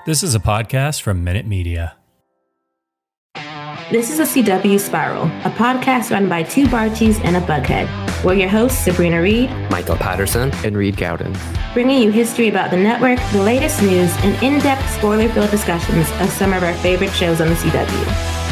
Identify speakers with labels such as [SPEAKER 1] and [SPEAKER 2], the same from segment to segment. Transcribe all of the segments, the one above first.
[SPEAKER 1] This is a podcast from Minute Media.
[SPEAKER 2] This is a CW Spiral, a podcast run by two Barchies and a Bughead. We're your hosts, Sabrina Reed,
[SPEAKER 3] Michael Patterson,
[SPEAKER 4] and Reed Gowden,
[SPEAKER 2] bringing you history about the network, the latest news, and in-depth spoiler-filled discussions of some of our favorite shows on the CW.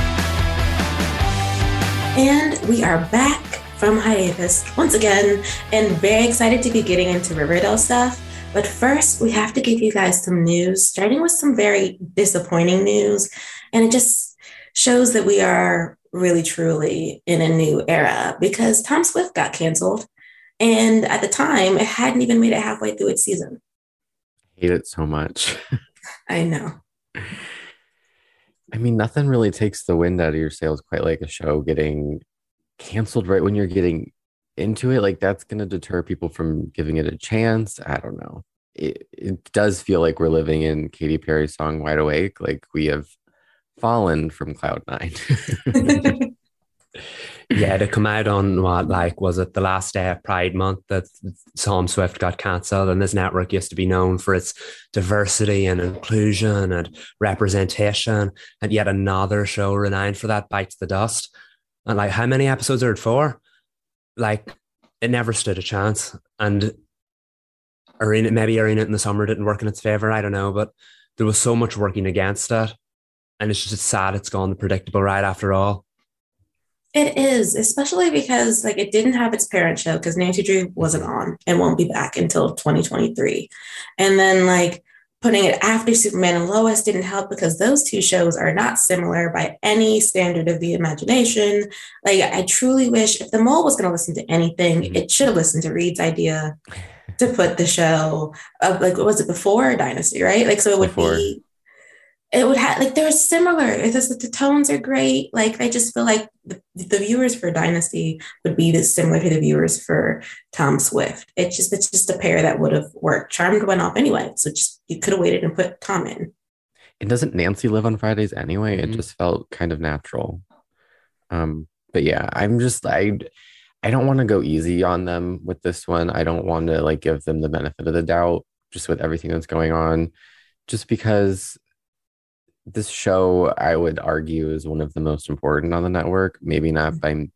[SPEAKER 2] And we are back from hiatus once again, and very excited to be getting into Riverdale stuff. But first, we have to give you guys some news, starting with some very disappointing news. And it just shows that we are really, truly in a new era because Tom Swift got canceled. And at the time, it hadn't even made it halfway through its season.
[SPEAKER 4] I hate it so much.
[SPEAKER 2] I know.
[SPEAKER 4] I mean, nothing really takes the wind out of your sails quite like a show getting canceled right when you're getting into it. Like, that's going to deter people from giving it a chance. I don't know. It does feel like we're living in Katy Perry's song Wide Awake. Like, we have fallen from cloud nine.
[SPEAKER 3] Yeah, to come out on what, like, was it the last day of Pride Month that Tom Swift got cancelled? And this network used to be known for its diversity and inclusion and representation, and yet another show renowned for that bites the dust. And like, how many episodes are it for? Like, it never stood a chance. And Arena in the summer didn't work in its favor. I don't know, but there was so much working against it. And it's just sad it's gone the predictable ride after all.
[SPEAKER 2] It is, especially because like it didn't have its parent show because Nancy Drew wasn't on and won't be back until 2023. And then like putting it after Superman and Lois didn't help because those two shows are not similar by any standard of the imagination. Like, I truly wish if the Mole was going to listen to anything, it should have listened to Reed's idea to put the show of, like, what was it, before Dynasty, right? Like, so it would be, it would have, like, they're similar. It's just that the tones are great. Like, I just feel like the viewers for Dynasty would be similar to the viewers for Tom Swift. It's just a pair that would have worked. Charmed went off anyway, so just you could have waited and put Tom in.
[SPEAKER 4] And doesn't Nancy live on Fridays anyway? It just felt kind of natural. But yeah, I don't want to go easy on them with this one. I don't want to like give them the benefit of the doubt just with everything that's going on, just because this show, I would argue, is one of the most important on the network. Maybe not by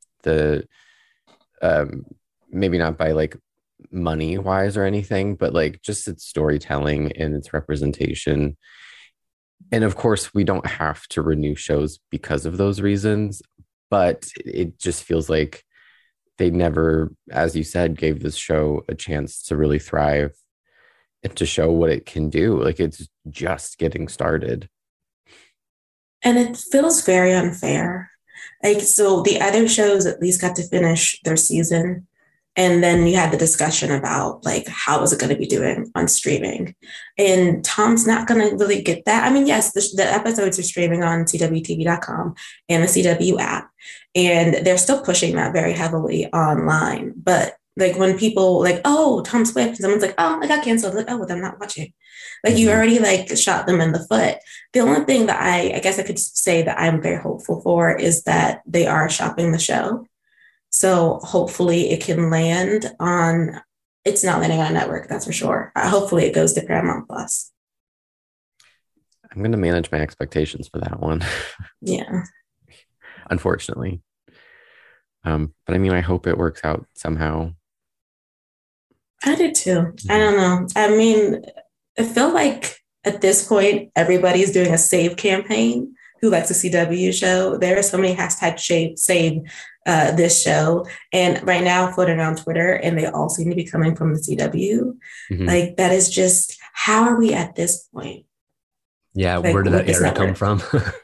[SPEAKER 4] like money wise or anything, but like just its storytelling and its representation. And of course, we don't have to renew shows because of those reasons, but it just feels like they never, as you said, gave this show a chance to really thrive and to show what it can do. Like, it's just getting started.
[SPEAKER 2] And it feels very unfair. Like, so the other shows at least got to finish their season. And then you had the discussion about, like, how is it going to be doing on streaming? And Tom's not going to really get that. I mean, yes, the episodes are streaming on CWTV.com and the CW app. And they're still pushing that very heavily online. But like when people like, oh, Tom Swift, and someone's like, oh, I got canceled. Like, oh, well, I'm not watching. Like, you already like shot them in the foot. The only thing that I guess I could say that I'm very hopeful for is that they are shopping the show. So hopefully it can land on, it's not landing on a network, that's for sure. Hopefully it goes to Paramount Plus.
[SPEAKER 4] I'm going to manage my expectations for that one.
[SPEAKER 2] Yeah.
[SPEAKER 4] Unfortunately. But I mean, I hope it works out somehow.
[SPEAKER 2] I do too. I don't know. I mean, I feel like at this point, everybody's doing a save campaign who likes a CW show. There are so many hashtags save this show. And right now floating around Twitter, and they all seem to be coming from the CW. Like, that is just, how are we at this point?
[SPEAKER 3] Yeah, like, where did that era come from?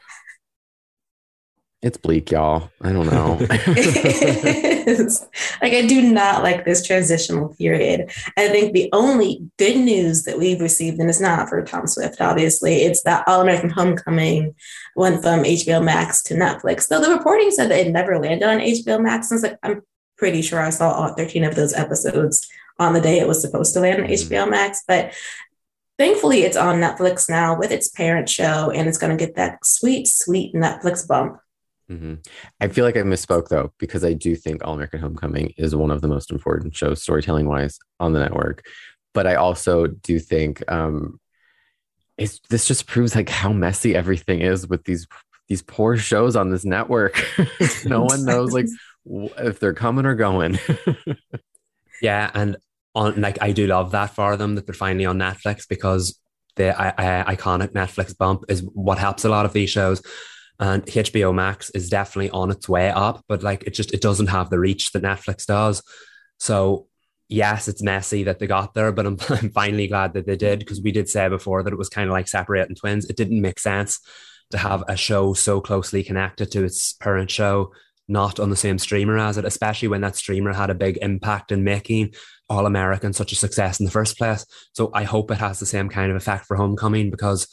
[SPEAKER 4] It's bleak, y'all. I don't know.
[SPEAKER 2] It is. Like, I do not like this transitional period. I think the only good news that we've received, and it's not for Tom Swift, obviously, it's that All American Homecoming went from HBO Max to Netflix. Though the reporting said that it never landed on HBO Max. And I was like, I'm pretty sure I saw all 13 of those episodes on the day it was supposed to land on HBO Max. But thankfully, it's on Netflix now with its parent show, and it's going to get that sweet, sweet Netflix bump.
[SPEAKER 4] Mm-hmm. I feel like I misspoke though, because I do think All American Homecoming is one of the most important shows storytelling wise on the network. But I also do think this just proves like how messy everything is with these poor shows on this network. No one knows like if they're coming or going.
[SPEAKER 3] Yeah, and on like I do love that for them that they're finally on Netflix, because the iconic Netflix bump is what helps a lot of these shows. And HBO Max is definitely on its way up, but like it doesn't have the reach that Netflix does. So yes, it's messy that they got there, but I'm finally glad that they did, because we did say before that it was kind of like separating twins. It didn't make sense to have a show so closely connected to its parent show not on the same streamer as it, especially when that streamer had a big impact in making All American such a success in the first place. So I hope it has the same kind of effect for Homecoming, because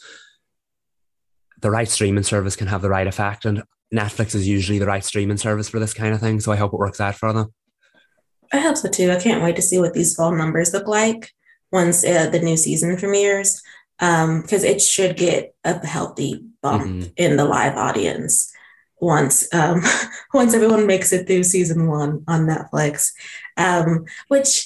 [SPEAKER 3] the right streaming service can have the right effect, and Netflix is usually the right streaming service for this kind of thing. So I hope it works out for them.
[SPEAKER 2] I hope so too. I can't wait to see what these fall numbers look like once the new season premieres, because it should get a healthy bump in the live audience once everyone makes it through season 1 on Netflix. Which,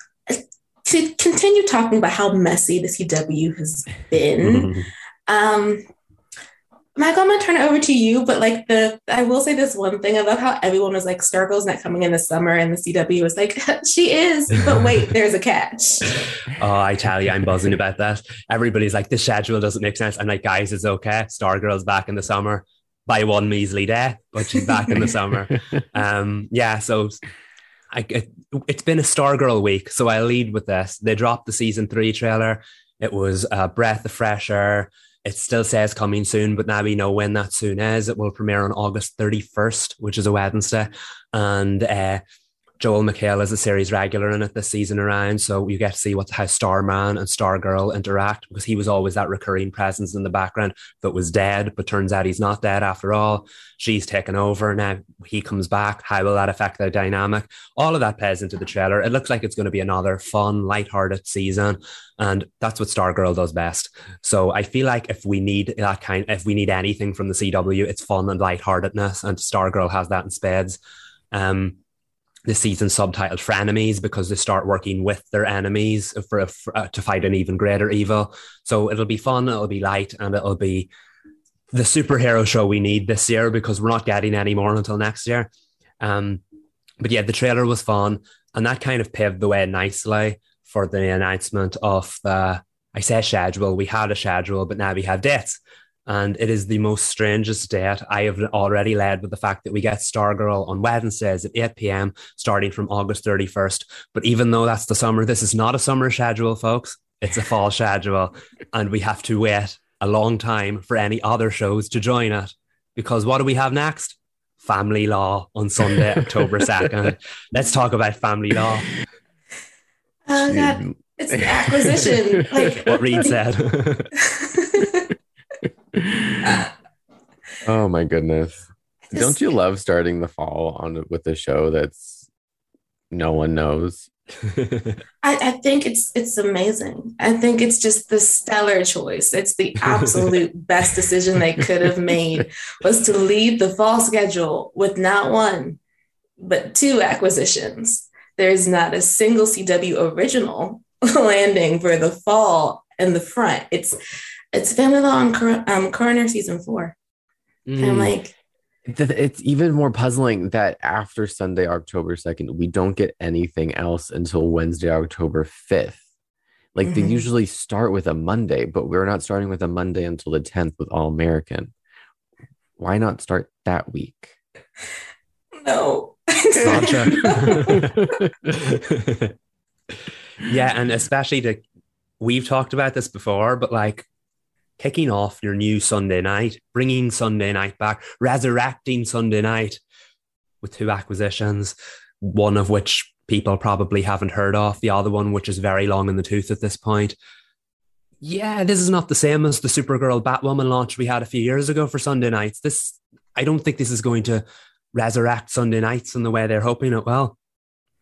[SPEAKER 2] to continue talking about how messy the CW has been, Michael, I'm gonna turn it over to you, but like I will say this one thing about how everyone was like, Stargirl's not coming in the summer, and the CW was like, she is, but wait, there's a catch.
[SPEAKER 3] Oh, I tell you, I'm buzzing about that. Everybody's like, the schedule doesn't make sense. I'm like, guys, it's okay. Stargirl's back in the summer by one measly day, but she's back in the summer. Yeah, so it's been a Stargirl week, so I'll lead with this. They dropped the season 3 trailer. It was a breath of fresh air. It still says coming soon, but now we know when that soon is. It will premiere on August 31st, which is a Wednesday. And Joel McHale is a series regular in it this season around. So you get to see how Starman and Stargirl interact, because he was always that recurring presence in the background that was dead, but turns out he's not dead after all. She's taken over. Now he comes back. How will that affect their dynamic? All of that plays into the trailer. It looks like it's going to be another fun, lighthearted season. And that's what Stargirl does best. So I feel like if we need anything from the CW, it's fun and lightheartedness. And Stargirl has that in spades. The season's subtitled Frenemies, because they start working with their enemies to fight an even greater evil. So it'll be fun, it'll be light, and it'll be the superhero show we need this year, because we're not getting any more until next year. But yeah, the trailer was fun, and that kind of paved the way nicely for the announcement of I say schedule. We had a schedule, but now we have dates. And it is the most strangest date. I have already led with the fact that we get Stargirl on Wednesdays at 8 p.m. starting from August 31st. But even though that's the summer, this is not a summer schedule, folks. It's a fall schedule. And we have to wait a long time for any other shows to join it. Because what do we have next? Family Law on Sunday, October 2nd. Let's talk about Family Law.
[SPEAKER 2] Oh, God. It's an acquisition. Like
[SPEAKER 3] what Reed said.
[SPEAKER 4] Oh my goodness. Don't you love starting the fall with a show that's no one knows?
[SPEAKER 2] I think it's amazing. I think it's just the stellar choice. It's the absolute best decision they could have made, was to lead the fall schedule with not one, but 2 acquisitions. There's not a single CW original landing for the fall in the front. It's Family Law and Coroner season 4. And I'm like,
[SPEAKER 4] it's even more puzzling that after Sunday, October 2nd, we don't get anything else until Wednesday, October 5th. Like they usually start with a Monday, but we're not starting with a Monday until the 10th with All American. Why not start that week?
[SPEAKER 2] No.
[SPEAKER 3] Yeah, and especially we've talked about this before, but like kicking off your new Sunday night, bringing Sunday night back, resurrecting Sunday night with 2 acquisitions, one of which people probably haven't heard of, the other one which is very long in the tooth at this point. Yeah, this is not the same as the Supergirl Batwoman launch we had a few years ago for Sunday nights. I don't think this is going to resurrect Sunday nights in the way they're hoping it will.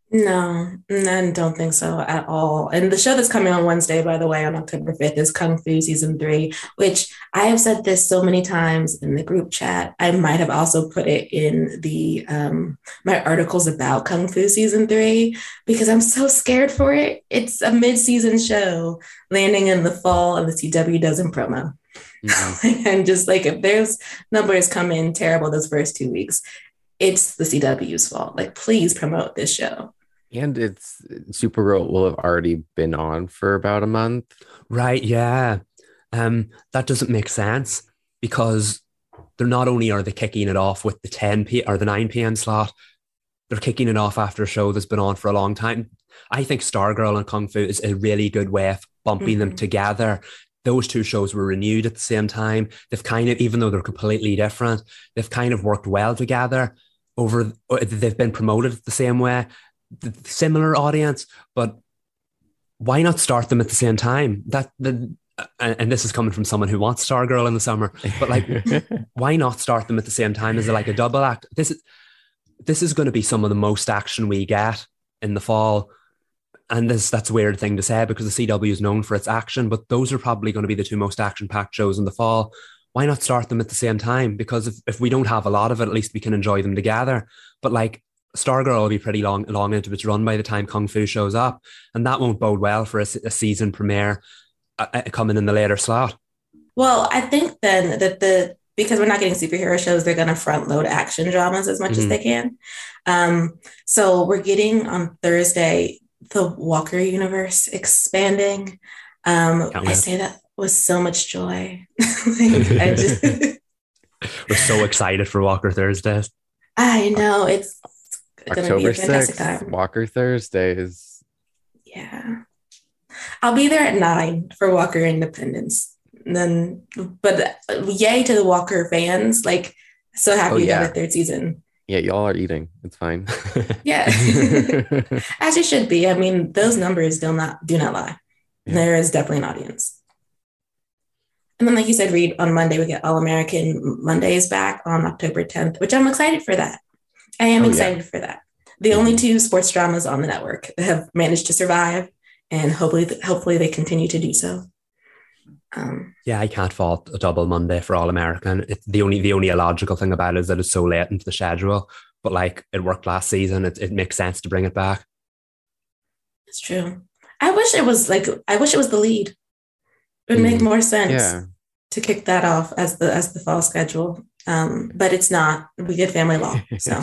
[SPEAKER 2] No, I don't think so at all. And the show that's coming on Wednesday, by the way, on October 5th, is Kung Fu Season 3, which I have said this so many times in the group chat. I might have also put it in the my articles about Kung Fu Season 3 because I'm so scared for it. It's a mid-season show landing in the fall, and the CW doesn't promo. Mm-hmm. And just like if there's numbers come in terrible those first 2 weeks, it's the CW's fault. Like, please promote this show.
[SPEAKER 4] And it's Supergirl will have already been on for about a month.
[SPEAKER 3] Right, yeah. That doesn't make sense because they're not only are they kicking it off with the 10 p or the 9 p.m. slot, they're kicking it off after a show that's been on for a long time. I think Stargirl and Kung Fu is a really good way of bumping them together. Those two shows were renewed at the same time. They've kind of, even though they're completely different, they've kind of worked well together. They've been promoted the same way. Similar audience, but why not start them at the same time? And this is coming from someone who wants Stargirl in the summer, but like, why not start them at the same time as like a double act? This is going to be some of the most action we get in the fall, and that's a weird thing to say because the CW is known for its action, but those are probably going to be the two most action-packed shows in the fall. Why not start them at the same time? Because if we don't have a lot of it, at least we can enjoy them together. But like, Stargirl will be pretty long into its run by the time Kung Fu shows up, and that won't bode well for a season premiere coming in the later slot.
[SPEAKER 2] Well, I think then that because we're not getting superhero shows, they're going to front load action dramas as much as they can. So we're getting on Thursday the Walker universe expanding. I say that with so much joy. We're
[SPEAKER 3] so excited for Walker Thursdays.
[SPEAKER 2] I know it's
[SPEAKER 4] October 6th, Walker Thursdays.
[SPEAKER 2] Yeah. I'll be there at 9 for Walker Independence. But yay to the Walker fans. Like, so happy you have a third season.
[SPEAKER 4] Yeah, y'all are eating. It's fine.
[SPEAKER 2] Yeah. As you should be. I mean, those numbers do not lie. Yeah. There is definitely an audience. And then, like you said, Reed, on Monday, we get All American Mondays back on October 10th, which I'm excited for that. I am excited for that. The only two sports dramas on the network that have managed to survive, and hopefully they continue to do so.
[SPEAKER 3] I can't fault a double Monday for All American. It's the only illogical thing about it is that it's so late into the schedule. But like, it worked last season. It makes sense to bring it back.
[SPEAKER 2] It's true. I wish it was the lead. It would make more sense to kick that off as the fall schedule. But it's not. We get family law. So,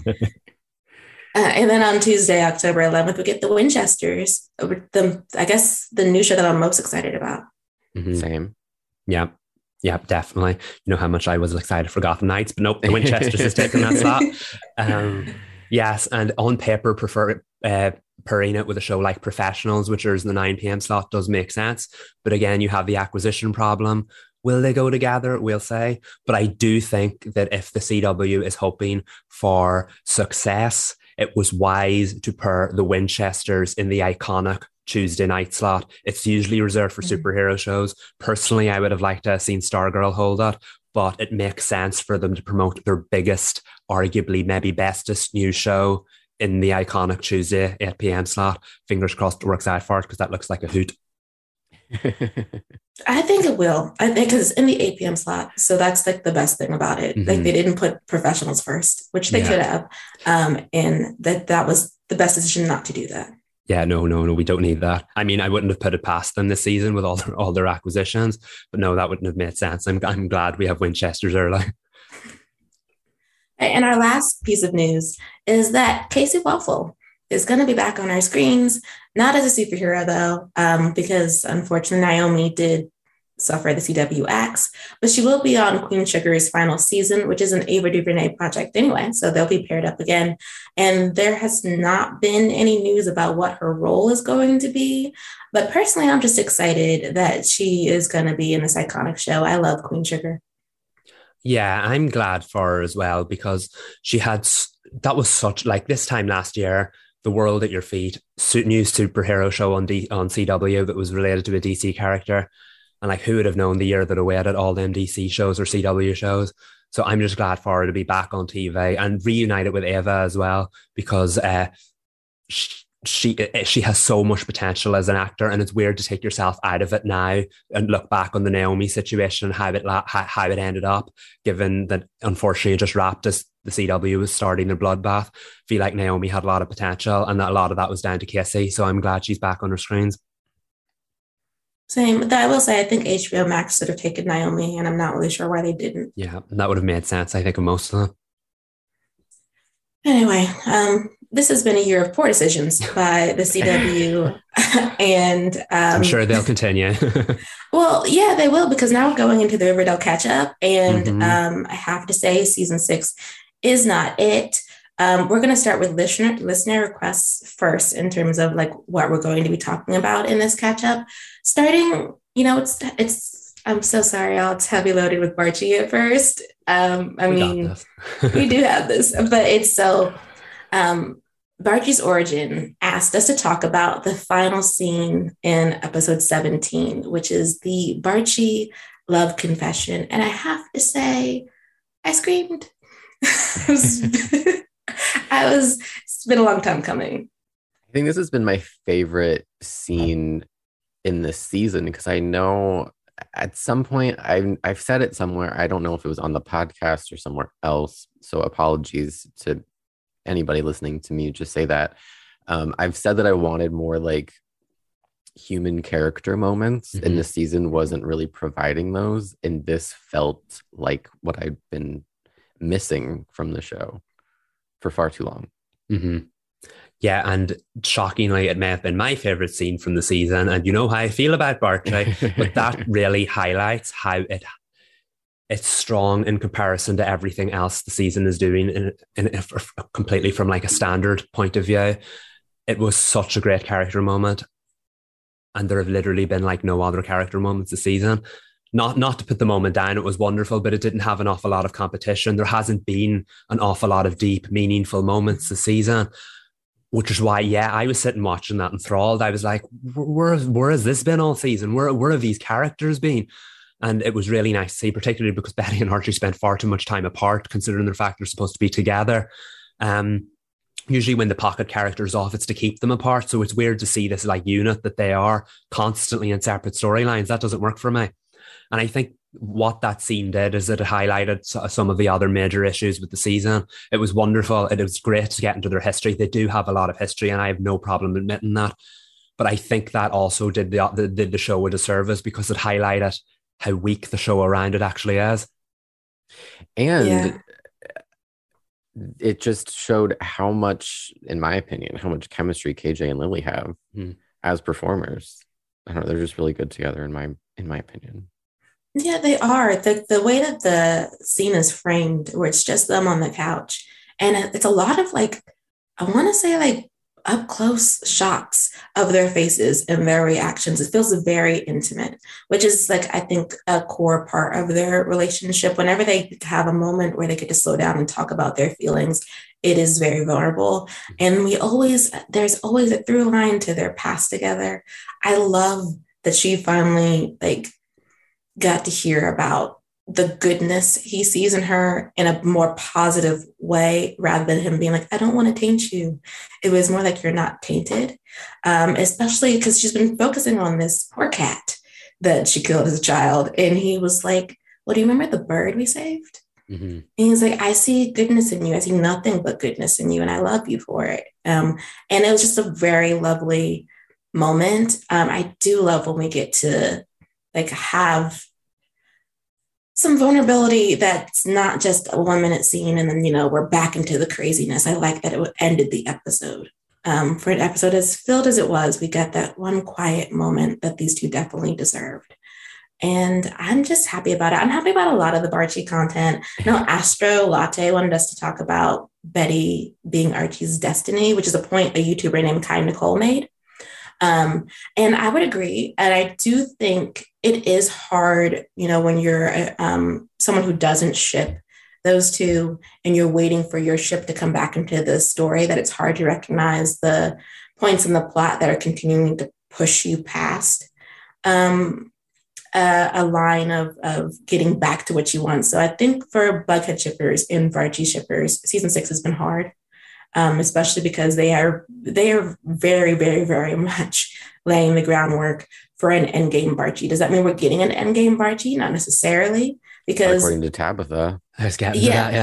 [SPEAKER 2] and then on Tuesday, October 11th, we get the Winchesters. I guess the new show that I'm most excited about.
[SPEAKER 3] Mm-hmm.
[SPEAKER 4] Same.
[SPEAKER 3] Yeah, definitely. You know how much I was excited for Gotham Knights, but nope, the Winchesters is taking that slot. Yes, and on paper, pairing it with a show like Professionals, which is in the 9 p.m. slot, does make sense. But again, you have the acquisition problem. Will they go together? We'll say. But I do think that if the CW is hoping for success, it was wise to pair the Winchesters in the iconic Tuesday night slot. It's usually reserved for superhero shows. Personally, I would have liked to have seen Stargirl hold that, but it makes sense for them to promote their biggest, arguably maybe bestest new show in the iconic Tuesday 8 p.m. slot. Fingers crossed it works out for it because that looks like a hoot.
[SPEAKER 2] I think it will. I think because it's in the 8 p.m. slot. So that's like the best thing about it. Mm-hmm. Like, they didn't put Professionals first, which they could have. And that was the best decision not to do that.
[SPEAKER 3] Yeah, no, we don't need that. I mean, I wouldn't have put it past them this season with all their acquisitions, but no, that wouldn't have made sense. I'm glad we have Winchesters early.
[SPEAKER 2] And our last piece of news is that Casey Waffle is going to be back on our screens, not as a superhero though, because unfortunately Naomi did suffer the CW axe, but she will be on Queen Sugar's final season, which is an Ava DuVernay project anyway, so they'll be paired up again. And there has not been any news about what her role is going to be, but personally, I'm just excited that she is going to be in this iconic show. I love Queen Sugar.
[SPEAKER 3] Yeah, I'm glad for her as well, because that was such, like, this time last year, The World at Your Feet, new superhero show on CW that was related to a DC character. And like, who would have known the year that awaited all them DC shows or CW shows? So I'm just glad for her to be back on TV and reunited with Ava as well, because she has so much potential as an actor, and it's weird to take yourself out of it now and look back on the Naomi situation and how it ended up, given that unfortunately it just wrapped as the CW was starting their bloodbath. I feel like Naomi had a lot of potential, and that a lot of that was down to Casey, so I'm glad she's back on her screens.
[SPEAKER 2] Same. But I will say, I think HBO Max should have taken Naomi, and I'm not really sure why they didn't.
[SPEAKER 3] Yeah, that would have made sense, I think, of most of them.
[SPEAKER 2] Anyway, this has been a year of poor decisions by the CW, and
[SPEAKER 3] I'm sure they'll continue.
[SPEAKER 2] Well, yeah, they will, because now we're going into the Riverdale catch-up, and I have to say, season 6 is not it. We're going to start with listener requests first in terms of like what we're going to be talking about in this catch-up. Starting, it's I'm so sorry, y'all. It's heavy loaded with Barchi at first. We do have this, but it's so. Barchi's Origin asked us to talk about the final scene in episode 17, which is the Barchi love confession, and I have to say, I screamed. It's been a long time coming.
[SPEAKER 4] I think this has been my favorite scene in this season, because I know at some point I've said it somewhere. I don't know if it was on the podcast or somewhere else, so apologies to anybody listening to me just say that. I've said that I wanted more like human character moments, and this season wasn't really providing those, and this felt like what I'd been missing from the show for far too long.
[SPEAKER 3] Yeah, and shockingly, it may have been my favorite scene from the season, and you know how I feel about Barchi, but that really highlights how it's strong in comparison to everything else the season is doing in completely from like a standard point of view. It was such a great character moment, and there have literally been like no other character moments this season. Not to put the moment down, it was wonderful, but it didn't have an awful lot of competition. There hasn't been an awful lot of deep, meaningful moments this season, which is why, yeah, I was sitting watching that enthralled. I was like, where has this been all season? Where have these characters been? And it was really nice to see, particularly because Betty and Archie spent far too much time apart, considering the fact they're supposed to be together. Usually when the pocket character's off, it's to keep them apart. So it's weird to see this like unit that they are constantly in separate storylines. That doesn't work for me. And I think what that scene did is it highlighted some of the other major issues with the season. It was wonderful. It was great to get into their history. They do have a lot of history, and I have no problem admitting that. But I think that also did the show a disservice, because it highlighted how weak the show around it actually is.
[SPEAKER 4] And it just showed how much, in my opinion, how much chemistry KJ and Lily have as performers. I don't know, they're just really good together in my opinion.
[SPEAKER 2] Yeah, they are. The way that the scene is framed, where it's just them on the couch, and it's a lot of like, I want to say like up close shots of their faces and their reactions. It feels very intimate, which is like, I think, a core part of their relationship. Whenever they have a moment where they get to slow down and talk about their feelings, it is very vulnerable. And there's always a through line to their past together. I love that she finally like got to hear about the goodness he sees in her in a more positive way, rather than him being like, I don't want to taint you. It was more like, you're not tainted, especially because she's been focusing on this poor cat that she killed as a child. And he was like, well, do you remember the bird we saved? And he's like, I see goodness in you. I see nothing but goodness in you, and I love you for it. And it was just a very lovely moment. I do love when we get to like have some vulnerability that's not just a 1 minute scene and then, we're back into the craziness. I like that it ended the episode. For an episode as filled as it was, we got that one quiet moment that these two definitely deserved. And I'm just happy about it. I'm happy about a lot of the Barchi content. Astro Latte wanted us to talk about Betty being Archie's destiny, which is a point a YouTuber named Kai Nicole made. And I would agree. And I do think it is hard, when you're someone who doesn't ship those two and you're waiting for your ship to come back into the story, that it's hard to recognize the points in the plot that are continuing to push you past a line of getting back to what you want. So I think for Bughead shippers and Varchi shippers, season 6 has been hard. especially because they are very, very, very much laying the groundwork for an endgame Barchi. Does that mean we're getting an endgame Barchi? Not necessarily, because
[SPEAKER 4] according to Tabitha.
[SPEAKER 3] I was getting to that,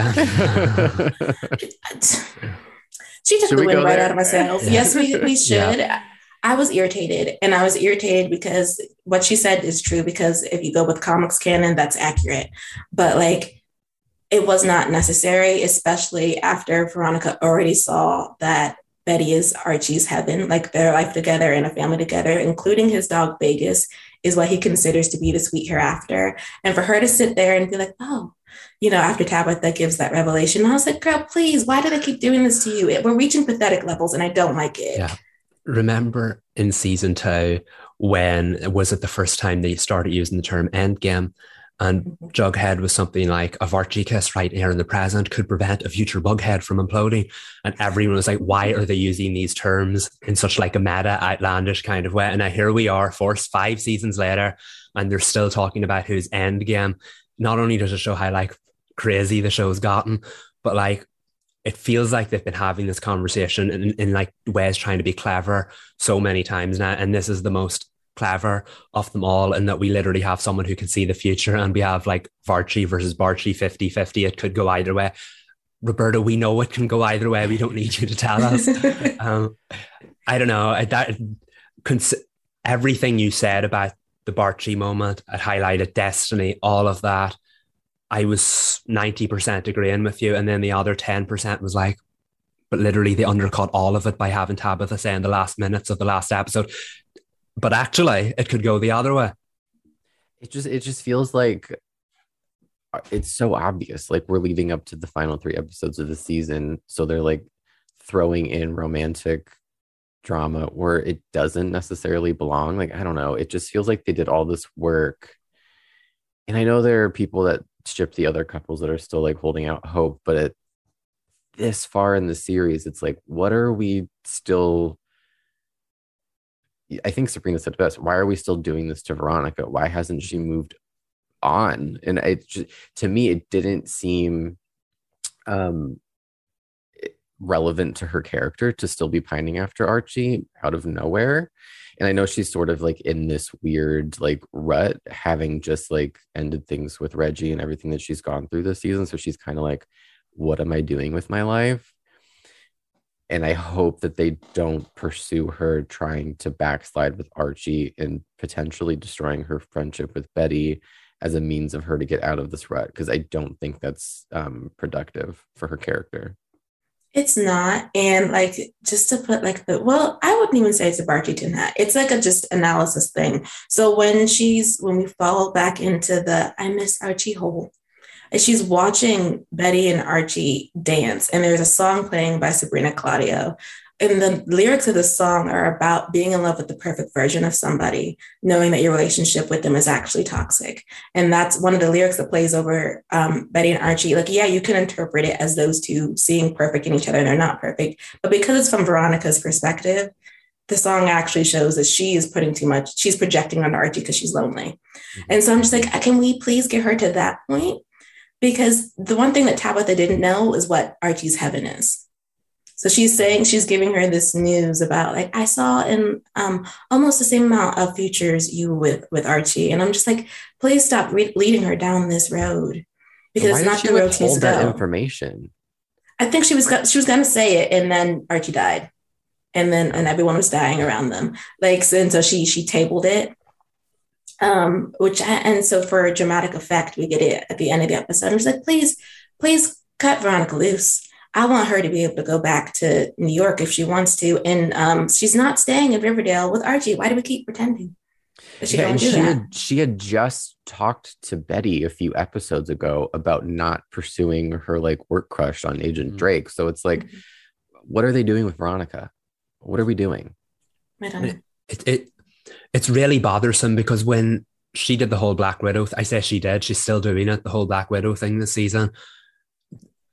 [SPEAKER 2] yeah. She took
[SPEAKER 4] Should
[SPEAKER 2] the
[SPEAKER 4] we
[SPEAKER 2] wind
[SPEAKER 4] go
[SPEAKER 2] right
[SPEAKER 4] there?
[SPEAKER 2] out of my sails.
[SPEAKER 3] Yeah.
[SPEAKER 2] Yes, we should.
[SPEAKER 3] Yeah.
[SPEAKER 2] I was irritated, and I was irritated because what she said is true, because if you go with comics canon, that's accurate. But like, it was not necessary, especially after Veronica already saw that Betty is Archie's heaven, like their life together and a family together, including his dog Vegas, is what he considers to be the sweet hereafter. And for her to sit there and be like, oh, after Tabitha gives that revelation, I was like, girl, please, why do they keep doing this to you? We're reaching pathetic levels and I don't like it.
[SPEAKER 3] Yeah. Remember in season 2, when was it the first time they started using the term endgame? And Jughead was something like, a Archie kiss right here in the present could prevent a future Bughead from imploding. And everyone was like, why are they using these terms in such like a meta, outlandish kind of way? And now here we are, 5 seasons later, and they're still talking about who's endgame. Not only does it show how like crazy the show's gotten, but like it feels like they've been having this conversation in like ways trying to be clever so many times now. And this is the most clever of them all, in that we literally have someone who can see the future, and we have like Varchi versus Barchi 50-50. It could go either way. Roberta, we know it can go either way. We don't need you to tell us. I don't know. Everything you said about the Barchi moment, it highlighted destiny, all of that. I was 90% agreeing with you. And then the other 10% was like, but literally they undercut all of it by having Tabitha say in the last minutes of the last episode, but actually it could go the other way.
[SPEAKER 4] It just feels like it's so obvious. Like we're leading up to the final 3 episodes of the season. So they're like throwing in romantic drama where it doesn't necessarily belong. Like, I don't know. It just feels like they did all this work. And I know there are people that ship the other couples that are still like holding out hope, but at this far in the series, it's like, what are we still? I think Sabrina said it best. Why are we still doing this to Veronica? Why hasn't she moved on? And it just, to me, it didn't seem relevant to her character to still be pining after Archie out of nowhere. And I know she's sort of like in this weird like rut, having just like ended things with Reggie and everything that she's gone through this season. So she's kind of like, what am I doing with my life? And I hope that they don't pursue her trying to backslide with Archie and potentially destroying her friendship with Betty as a means of her to get out of this rut, because I don't think that's productive for her character.
[SPEAKER 2] It's not. And like, just to put like I wouldn't even say it's a Barchi Tinhat. It's like a just analysis thing. So when we fall back into the I miss Archie hole, and she's watching Betty and Archie dance, and there's a song playing by Sabrina Claudio. And the lyrics of the song are about being in love with the perfect version of somebody, knowing that your relationship with them is actually toxic. And that's one of the lyrics that plays over Betty and Archie. Like, yeah, you can interpret it as those two seeing perfect in each other, and they're not perfect. But because it's from Veronica's perspective, the song actually shows that she is putting too much. She's projecting onto Archie because she's lonely. Mm-hmm. And so I'm just like, can we please get her to that point? Because the one thing that Tabitha didn't know is what Archie's heaven is. So she's giving her this news about like, I saw in almost the same amount of futures you with Archie. And I'm just like, please stop leading her down this road, because it's not the road she's
[SPEAKER 4] that information.
[SPEAKER 2] I think she was going to say it, and then Archie died, and everyone was dying around them. Like, so, and so she tabled it. And so for dramatic effect, we get it at the end of the episode. I'm just like, please cut Veronica loose. I want her to be able to go back to New York if she wants to. And she's not staying in Riverdale with Archie. Why do we keep pretending that she don't do that?
[SPEAKER 4] She had just talked to Betty a few episodes ago about not pursuing her like work crush on Agent Drake. So it's like, what are they doing with Veronica? What are we doing?
[SPEAKER 2] I don't know.
[SPEAKER 3] It's really bothersome, because when she did the whole Black Widow, I say she did, she's still doing it, the whole Black Widow thing this season.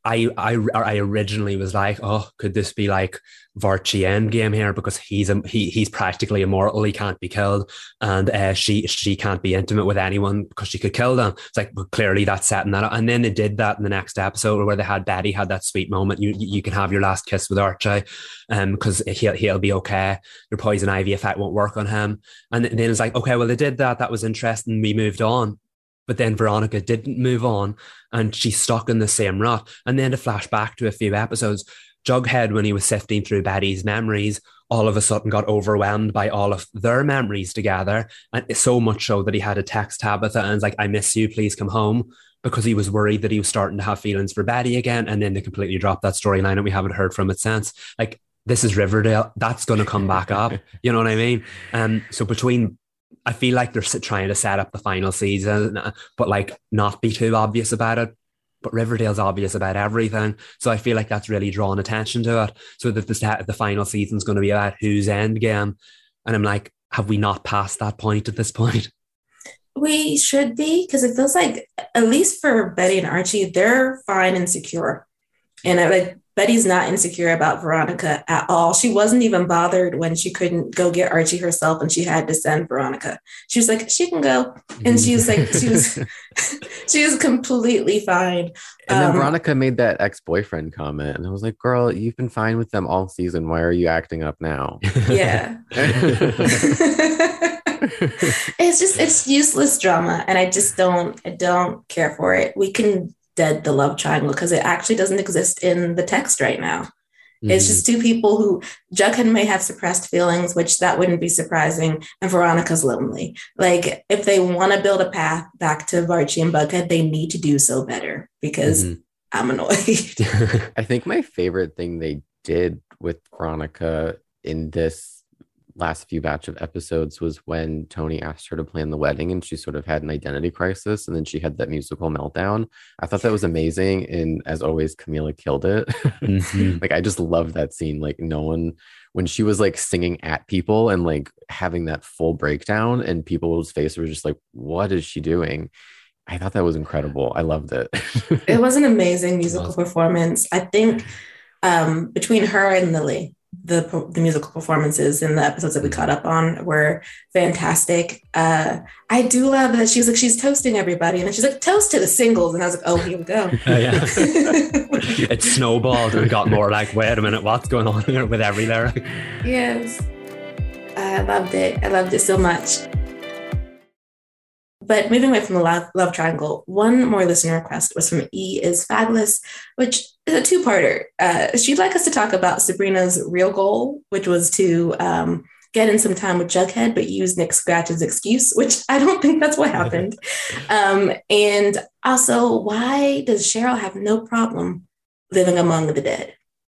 [SPEAKER 3] I originally was like, oh, could this be like Varchi Endgame here, because he's practically immortal, he can't be killed, and she can't be intimate with anyone because she could kill them. It's like, well, clearly that's setting that up. And then they did that in the next episode where they had Betty had that sweet moment. You can have your last kiss with Archie, because he'll be okay. Your poison ivy effect won't work on him. And then it's like, okay, well, they did that. That was interesting. We moved on. But then Veronica didn't move on, and she's stuck in the same rut. And then to flash back to a few episodes, Jughead, when he was sifting through Betty's memories, all of a sudden got overwhelmed by all of their memories together. And so much so that he had to text Tabitha and was like, I miss you, please come home, because he was worried that he was starting to have feelings for Betty again. And then they completely dropped that storyline and we haven't heard from it since. Like, this is Riverdale. That's going to come back up. You know what I mean? So I feel like they're trying to set up the final season, but like not be too obvious about it. But Riverdale's obvious about everything. So I feel like that's really drawn attention to it. So that the final season's going to be about who's endgame. And I'm like, have we not passed that point at this point?
[SPEAKER 2] We should be, because it feels like, at least for Betty and Archie, they're fine and secure. And Betty's not insecure about Veronica at all. She wasn't even bothered when she couldn't go get Archie herself and she had to send Veronica. She was like, she can go. And she was like, she was completely fine.
[SPEAKER 4] And then Veronica made that ex-boyfriend comment. And I was like, girl, you've been fine with them all season. Why are you acting up now?
[SPEAKER 2] Yeah. It's useless drama. And I don't care for it. We can dead the love triangle because it actually doesn't exist in the text right now. It's just two people who Jughead may have suppressed feelings, which that wouldn't be surprising, and Veronica's lonely. Like, if they want to build a path back to Varchi and Bughead, they need to do so better, because I'm annoyed.
[SPEAKER 4] I think my favorite thing they did with Veronica in this last few batch of episodes was when Tony asked her to plan the wedding and she sort of had an identity crisis, and then she had that musical meltdown. I thought that was amazing, and as always, Camila killed it. Like, I just loved that scene. Like, no one, when she was like singing at people and like having that full breakdown, and people's faces were just like, what is she doing? I thought that was incredible. I loved it.
[SPEAKER 2] It was an amazing musical performance. I think between her and Lily, the musical performances in the episodes that we caught up on were fantastic. I do love that she's toasting everybody, and then she's like, toast to the singles, and I was like, oh, here we go.
[SPEAKER 3] It snowballed and got more like, wait a minute, what's going on here with every lyric?
[SPEAKER 2] Yes, I loved it so much. But moving away from the love triangle, one more listener request was from E is Fabulous, which is a two-parter. She'd like us to talk about Sabrina's real goal, which was to get in some time with Jughead, but use Nick Scratch's excuse, which I don't think that's what happened. And also, why does Cheryl have no problem living among the dead?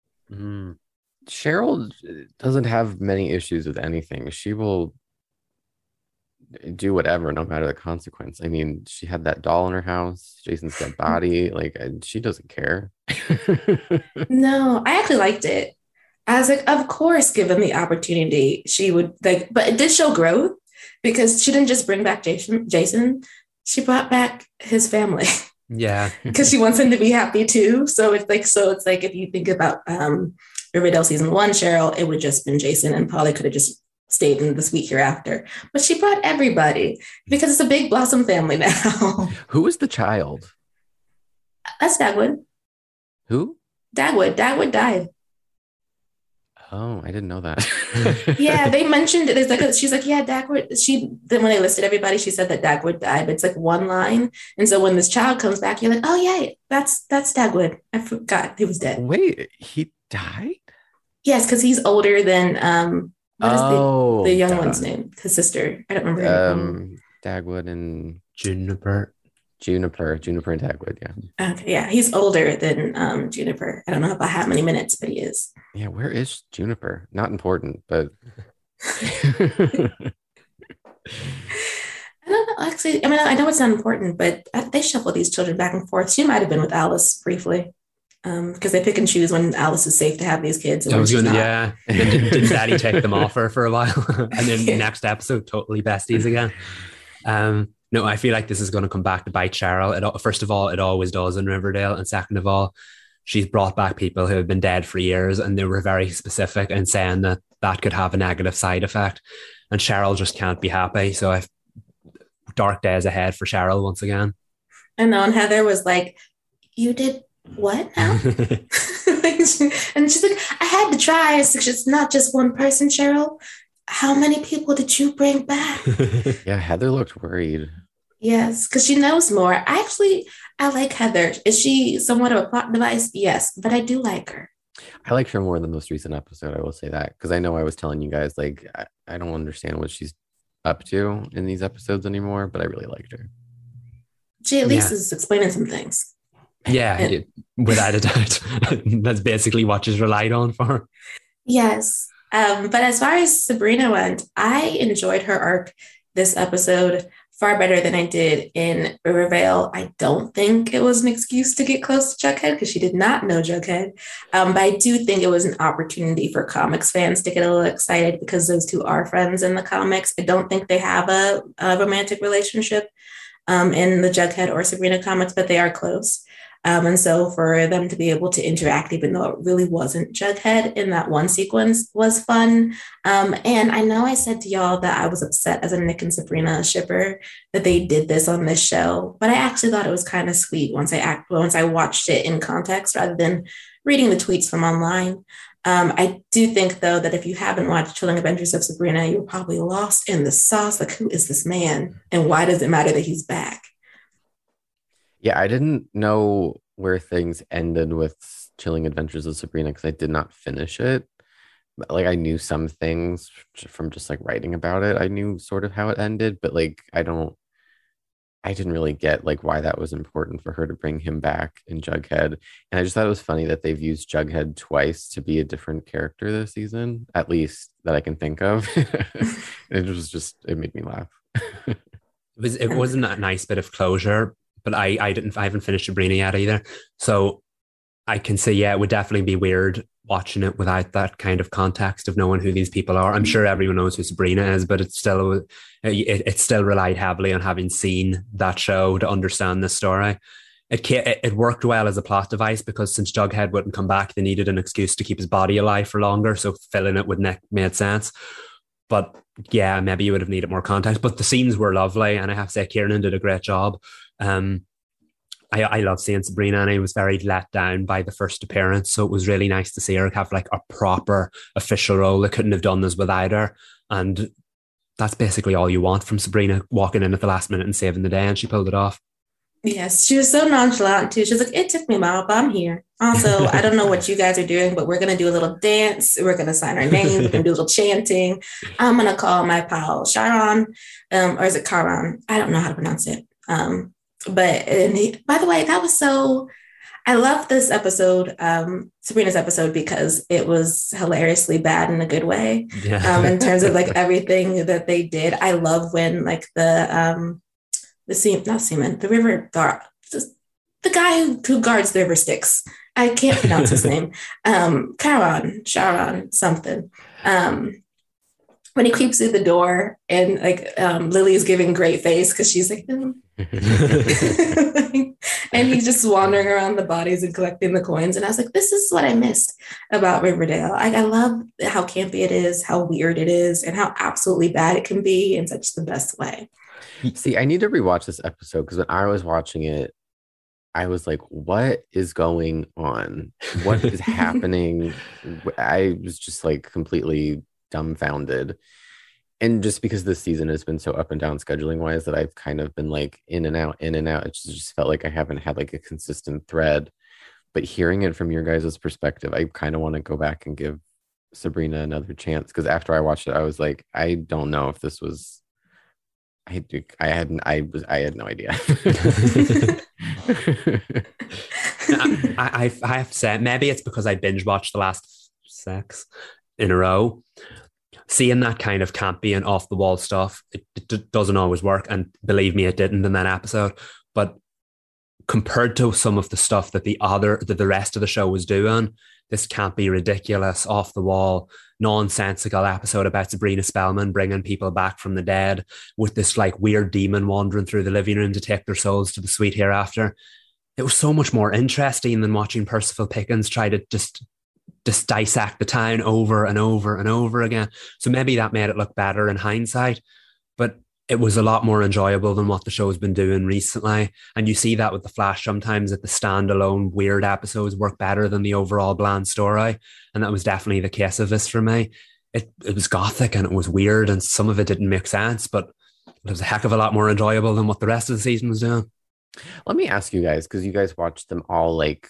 [SPEAKER 4] Cheryl doesn't have many issues with anything. She will do whatever, no matter the consequence. I mean, she had that doll in her house, Jason's dead body. Like, she doesn't care.
[SPEAKER 2] No, I actually liked it. I was like, of course, given the opportunity, she would like, but it did show growth, because she didn't just bring back Jason, she brought back his family.
[SPEAKER 3] Yeah.
[SPEAKER 2] Because she wants him to be happy too. So it's like if you think about Riverdale season 1, Cheryl, it would just been Jason, and Polly could have just stayed in the Sweet Hereafter. But she brought everybody, because it's a big Blossom family now.
[SPEAKER 4] Who was the child?
[SPEAKER 2] That's Dagwood.
[SPEAKER 4] Who?
[SPEAKER 2] Dagwood died.
[SPEAKER 4] Oh, I didn't know that.
[SPEAKER 2] Yeah, they mentioned it. There's like she's like, yeah, Dagwood. Then when they listed everybody, she said that Dagwood died, but it's like one line. And so when this child comes back, you're like, oh yeah, that's Dagwood. I forgot he was dead.
[SPEAKER 4] Wait, he died?
[SPEAKER 2] Yes, because he's older than what is the young one's name? His sister. I don't remember her name.
[SPEAKER 4] Dagwood and
[SPEAKER 3] Juniper
[SPEAKER 4] and Dagwood, yeah.
[SPEAKER 2] Okay, yeah, he's older than Juniper. I don't know about how many minutes, but he is.
[SPEAKER 4] Yeah, where is Juniper? Not important, but
[SPEAKER 2] I don't know. Actually, I mean, I know it's not important, but they shuffle these children back and forth. She might have been with Alice briefly, because they pick and choose when Alice is safe to have these kids. And
[SPEAKER 3] yeah. And then didn't Daddy take them off her for a while? And then the next episode, totally besties again. No, I feel like this is going to come back to bite Cheryl. First of all, it always does in Riverdale. And second of all, she's brought back people who have been dead for years, and they were very specific in saying that that could have a negative side effect. And Cheryl just can't be happy. So I've dark days ahead for Cheryl once again.
[SPEAKER 2] I know. And Heather was like, you did what now? And she's like, I had to try. It's not just one person, Cheryl. How many people did you bring back?
[SPEAKER 4] Yeah, Heather looked worried.
[SPEAKER 2] Yes, because she knows more. I like Heather. Is she somewhat of a plot device? Yes, but I do like her.
[SPEAKER 4] I liked her more than the most recent episode. I will say that, because I know I was telling you guys, like, I don't understand what she's up to in these episodes anymore, but I really liked her.
[SPEAKER 2] She at least is explaining some things.
[SPEAKER 3] Yeah, without a doubt. That's basically what she's relied on for.
[SPEAKER 2] Yes. But as far as Sabrina went, I enjoyed her arc this episode far better than I did in Riverdale. I don't think it was an excuse to get close to Jughead because she did not know Jughead. But I do think it was an opportunity for comics fans to get a little excited because those two are friends in the comics. I don't think they have a romantic relationship in the Jughead or Sabrina comics, but they are close. And so for them to be able to interact, even though it really wasn't Jughead in that one sequence, was fun. And I know I said to y'all that I was upset as a Nick and Sabrina shipper that they did this on this show, but I actually thought it was kind of sweet once I watched it in context rather than reading the tweets from online. I do think, though, that if you haven't watched Chilling Adventures of Sabrina, you're probably lost in the sauce. Like, who is this man? And why does it matter that he's back?
[SPEAKER 4] Yeah, I didn't know where things ended with Chilling Adventures of Sabrina because I did not finish it. But, like, I knew some things from just like writing about it. I knew sort of how it ended, but like I didn't really get like why that was important for her to bring him back in Jughead. And I just thought it was funny that they've used Jughead twice to be a different character this season, at least that I can think of. It made me laugh.
[SPEAKER 3] It wasn't a nice bit of closure, but I haven't finished Sabrina yet either. So I can say, yeah, it would definitely be weird watching it without that kind of context of knowing who these people are. I'm sure everyone knows who Sabrina is, but it still relied heavily on having seen that show to understand this story. It worked well as a plot device because since Jughead wouldn't come back, they needed an excuse to keep his body alive for longer. So filling it with Nick made sense. But yeah, maybe you would have needed more context. But the scenes were lovely, and I have to say, Kieran did a great job. I love seeing Sabrina, and I was very let down by the first appearance. So it was really nice to see her have like a proper official role. They couldn't have done this without her. And that's basically all you want from Sabrina, walking in at the last minute and saving the day, and she pulled it off.
[SPEAKER 2] Yes, she was so nonchalant too. She was like, it took me a while, but I'm here. Also, I don't know what you guys are doing, but we're going to do a little dance. We're going to sign our names. We're going to do a little chanting. I'm going to call my pal Sharon, or is it Karan? I don't know how to pronounce it. By the way, I love this episode, Sabrina's episode, because it was hilariously bad in a good way.
[SPEAKER 3] Yeah.
[SPEAKER 2] In terms of like everything that they did. I love when like the guy who guards the river Styx. I can't pronounce his name. Sharon, something. When he creeps through the door and like Lily's giving great face because she's like, and he's just wandering around the bodies and collecting the coins. And I was like, this is what I missed about Riverdale. I love how campy it is, how weird it is, and how absolutely bad it can be in such the best way.
[SPEAKER 4] See, I need to rewatch this episode because when I was watching it, I was like, what is going on? What is happening? I was just like completely dumbfounded. And just because this season has been so up and down scheduling wise that I've kind of been like in and out. It just felt like I haven't had like a consistent thread. But hearing it from your guys' perspective, I kind of want to go back and give Sabrina another chance. Because after I watched it, I was like, I don't know if this was. I had no idea.
[SPEAKER 3] I have to say, maybe it's because I binge watched the last 6 in a row. Seeing that kind of campy and off the wall stuff, it doesn't always work. And believe me, it didn't in that episode. But compared to some of the stuff that the rest of the show was doing, this campy, ridiculous, off the wall, nonsensical episode about Sabrina Spellman bringing people back from the dead with this like weird demon wandering through the living room to take their souls to the sweet hereafter. it was so much more interesting than watching Percival Pickens try to just dissect the town over and over and over again. So maybe that made it look better in hindsight, but it was a lot more enjoyable than what the show's been doing recently. And you see that with The Flash sometimes, that the standalone weird episodes work better than the overall bland story. And that was definitely the case of this for me. It was gothic and it was weird and some of it didn't make sense, but it was a heck of a lot more enjoyable than what the rest of the season was doing.
[SPEAKER 4] Let me ask you guys, because you guys watched them all like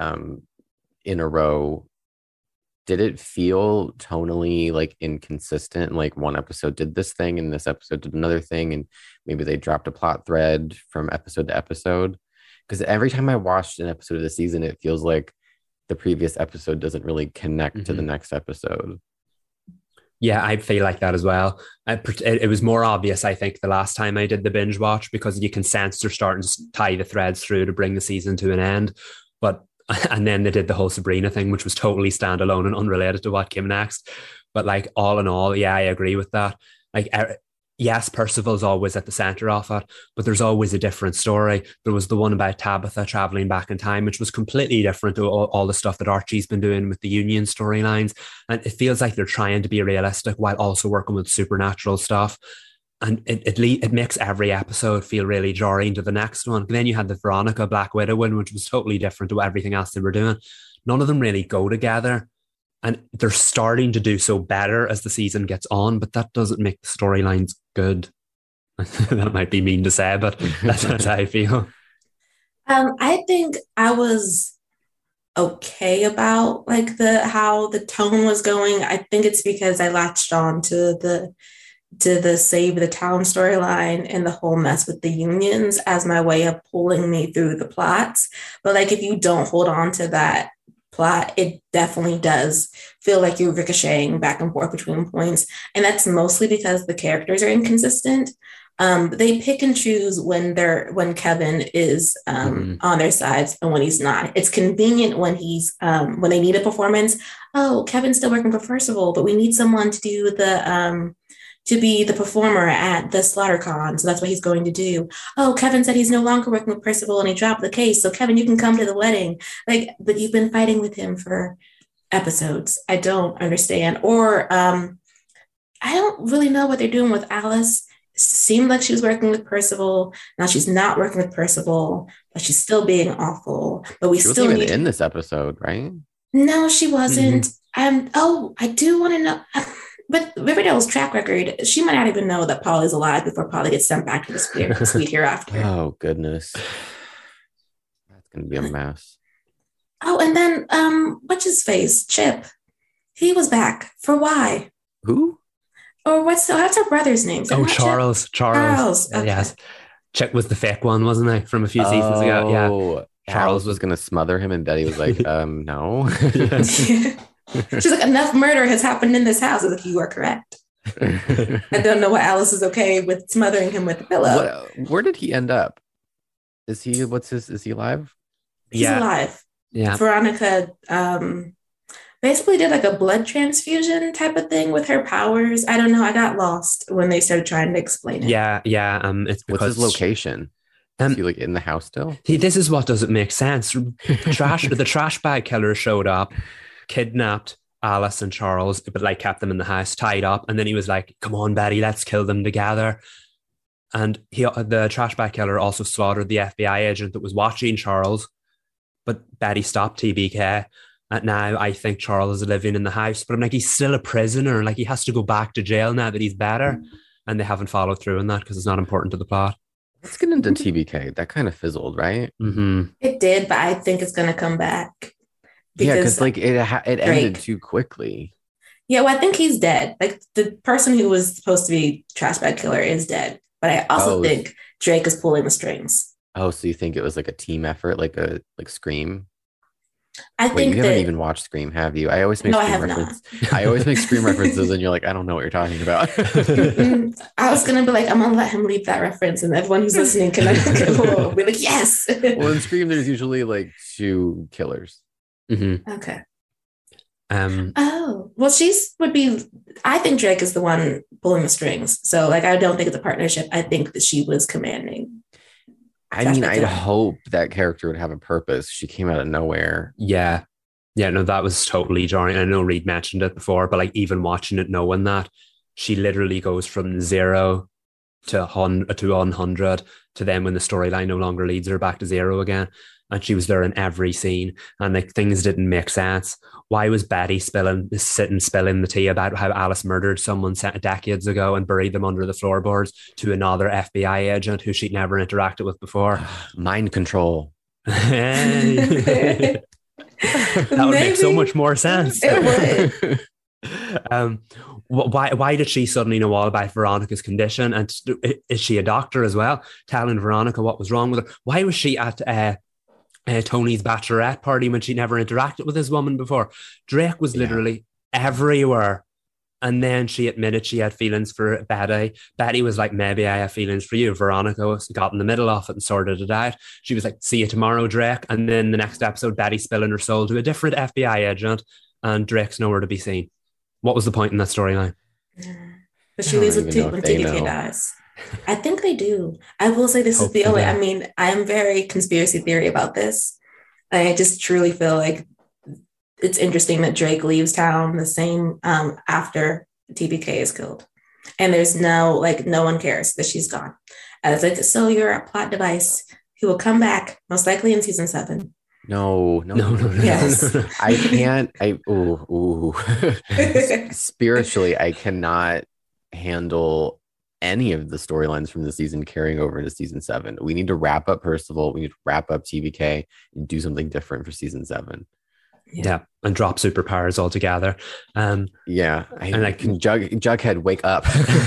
[SPEAKER 4] in a row. Did it feel tonally like inconsistent? Like one episode did this thing and this episode did another thing, and maybe they dropped a plot thread from episode to episode? Because every time I watched an episode of the season, it feels like the previous episode doesn't really connect to the next episode.
[SPEAKER 3] Yeah, I feel like that as well. It was more obvious, I think, the last time I did the binge watch, because you can sense they're starting to tie the threads through to bring the season to an end. And then they did the whole Sabrina thing, which was totally standalone and unrelated to what came next. But like all in all, yeah, I agree with that. Like, yes, Percival's always at the center of it, but there's always a different story. There was the one about Tabitha traveling back in time, which was completely different to all the stuff that Archie's been doing with the Union storylines. And it feels like they're trying to be realistic while also working with supernatural stuff. And it makes every episode feel really jarring to the next one. And then you had the Veronica Black Widow one, which was totally different to everything else they were doing. None of them really go together. And they're starting to do so better as the season gets on, but that doesn't make the storylines good. That might be mean to say, but that's how I feel.
[SPEAKER 2] I think I was okay about like how the tone was going. I think it's because I latched on to the Save the Town storyline and the whole mess with the unions as my way of pulling me through the plots. But like, if you don't hold on to that plot, it definitely does feel like you're ricocheting back and forth between points. And that's mostly because the characters are inconsistent. They pick and choose when Kevin is on their sides and when he's not. It's convenient when he's when they need a performance. Oh, Kevin's still working for Percival, but we need someone to do to be the performer at the SlaughterCon. So that's what he's going to do. Oh, Kevin said he's no longer working with Percival and he dropped the case. So Kevin, you can come to the wedding. Like, but you've been fighting with him for episodes. I don't understand. Or I don't really know what they're doing with Alice. It seemed like she was working with Percival. Now she's not working with Percival, but she's still being awful. But she still
[SPEAKER 4] wasn't even in this episode, right?
[SPEAKER 2] No, she wasn't. I do want to know. But Riverdale's track record, she might not even know that Paul is alive before Paul gets sent back to the sweet hereafter.
[SPEAKER 4] Oh, goodness. That's going to be a mess.
[SPEAKER 2] Oh, and then, what's his face? Chip. He was back. For why?
[SPEAKER 4] Who?
[SPEAKER 2] Or what's her brother's name?
[SPEAKER 3] Charles. Charles.
[SPEAKER 2] Okay.
[SPEAKER 3] Yes. Chip was the fake one, wasn't he? From a few seasons ago. Yeah.
[SPEAKER 4] Charles was going to smother him and Betty was like, no.
[SPEAKER 2] She's like, enough murder has happened in this house. I was like, you are correct. I don't know why Alice is okay with smothering him with a pillow.
[SPEAKER 4] Where did he end up? Is he alive?
[SPEAKER 2] He's alive.
[SPEAKER 3] Yeah.
[SPEAKER 2] Veronica basically did like a blood transfusion type of thing with her powers. I don't know. I got lost when they started trying to explain it.
[SPEAKER 3] Yeah. It's because
[SPEAKER 4] what's his location? Is he like in the house still?
[SPEAKER 3] This is what doesn't make sense. The trash bag killer showed up, kidnapped Alice and Charles, but like kept them in the house, tied up, and then he was like, "Come on, Betty, let's kill them together." And the trash bag killer also slaughtered the FBI agent that was watching Charles, but Betty stopped TBK. And now I think Charles is living in the house, but I'm like, he's still a prisoner. Like, he has to go back to jail now that he's better, and they haven't followed through on that because it's not important to the plot.
[SPEAKER 4] Let's get into TBK. That kind of fizzled, right?
[SPEAKER 3] Mm-hmm.
[SPEAKER 2] It did, but I think it's going to come back.
[SPEAKER 4] Because like it ended too quickly.
[SPEAKER 2] Yeah, well, I think he's dead. Like, the person who was supposed to be trash bag killer is dead. But I also think Drake is pulling the strings.
[SPEAKER 4] Oh, so you think it was like a team effort, like Scream?
[SPEAKER 2] I think
[SPEAKER 4] you haven't even watched Scream, have you? I always make Scream references. I always make Scream references, and you're like, I don't know what you're talking about.
[SPEAKER 2] I was gonna be like, I'm gonna let him leave that reference, and everyone who's listening can be like, yes.
[SPEAKER 4] Well, in Scream, there's usually like two killers.
[SPEAKER 3] Mm-hmm.
[SPEAKER 2] Okay. Well, I think Drake is the one pulling the strings. So like, I don't think it's a partnership. I think that she was commanding.
[SPEAKER 4] I mean, I'd hope that character would have a purpose. She came out of nowhere.
[SPEAKER 3] Yeah. Yeah, no, that was totally jarring. I know Reed mentioned it before, but like even watching it, knowing that she literally goes from 0 to 100 to then when the storyline no longer leads her back to 0 again. And she was there in every scene, and like things didn't make sense. Why was Betty spilling the tea about how Alice murdered someone decades ago and buried them under the floorboards to another FBI agent who she'd never interacted with before?
[SPEAKER 4] Mind control.
[SPEAKER 3] That would make so much more sense.
[SPEAKER 2] It
[SPEAKER 3] would. Why did she suddenly know all about Veronica's condition? And is she a doctor as well, telling Veronica what was wrong with her? Why was she at Tony's bachelorette party when she never interacted with this woman before? Drake was literally everywhere. And then she admitted she had feelings for Betty. Betty was like, maybe I have feelings for you. Veronica got in the middle of it and sorted it out. She was like, see you tomorrow, Drake. And then the next episode, Betty spilling her soul to a different FBI agent, and Drake's nowhere to be seen. What was the point in that storyline?
[SPEAKER 2] But she leaves with when TDK dies. I think they do. I will say this is the only, I mean, I'm very conspiracy theory about this. I just truly feel like it's interesting that Drake leaves town the same after TBK is killed. And there's no one cares that she's gone. I was like, so you're a plot device. He will come back, most likely in season 7.
[SPEAKER 4] No.
[SPEAKER 2] Yes.
[SPEAKER 4] I can't. Spiritually, I cannot handle any of the storylines from the season carrying over into season 7. We need to wrap up Percival. We need to wrap up TBK and do something different for season 7.
[SPEAKER 3] Yeah, and drop superpowers altogether.
[SPEAKER 4] Jughead, wake up.